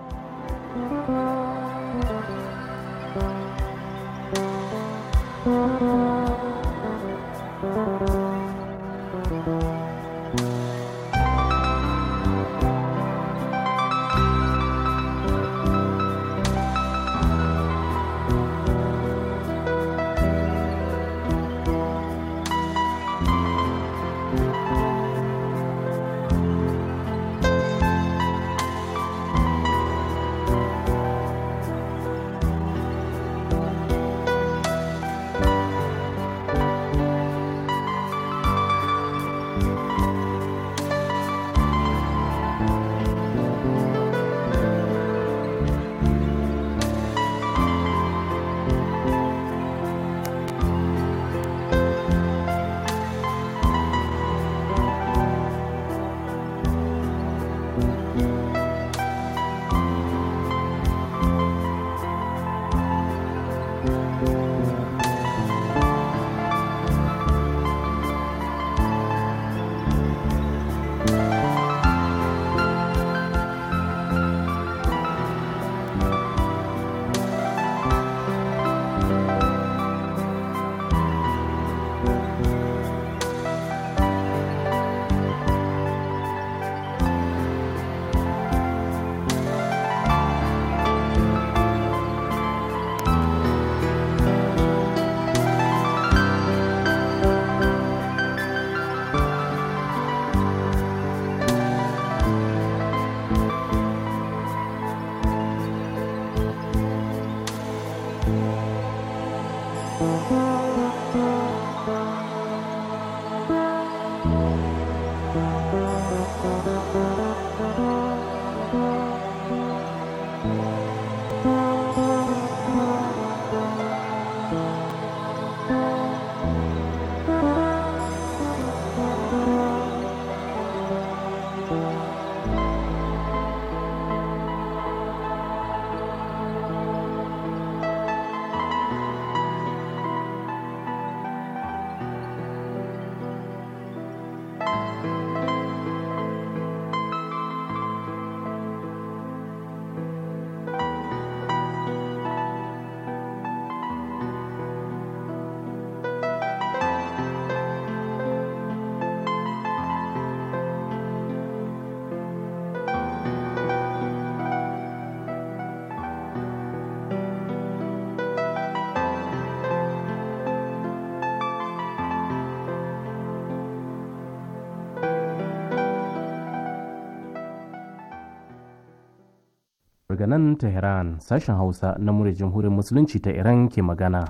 Daga nan Tehran, sashen Hausa na muryar Jamhuriyar Musulunci ta Iran ke magana.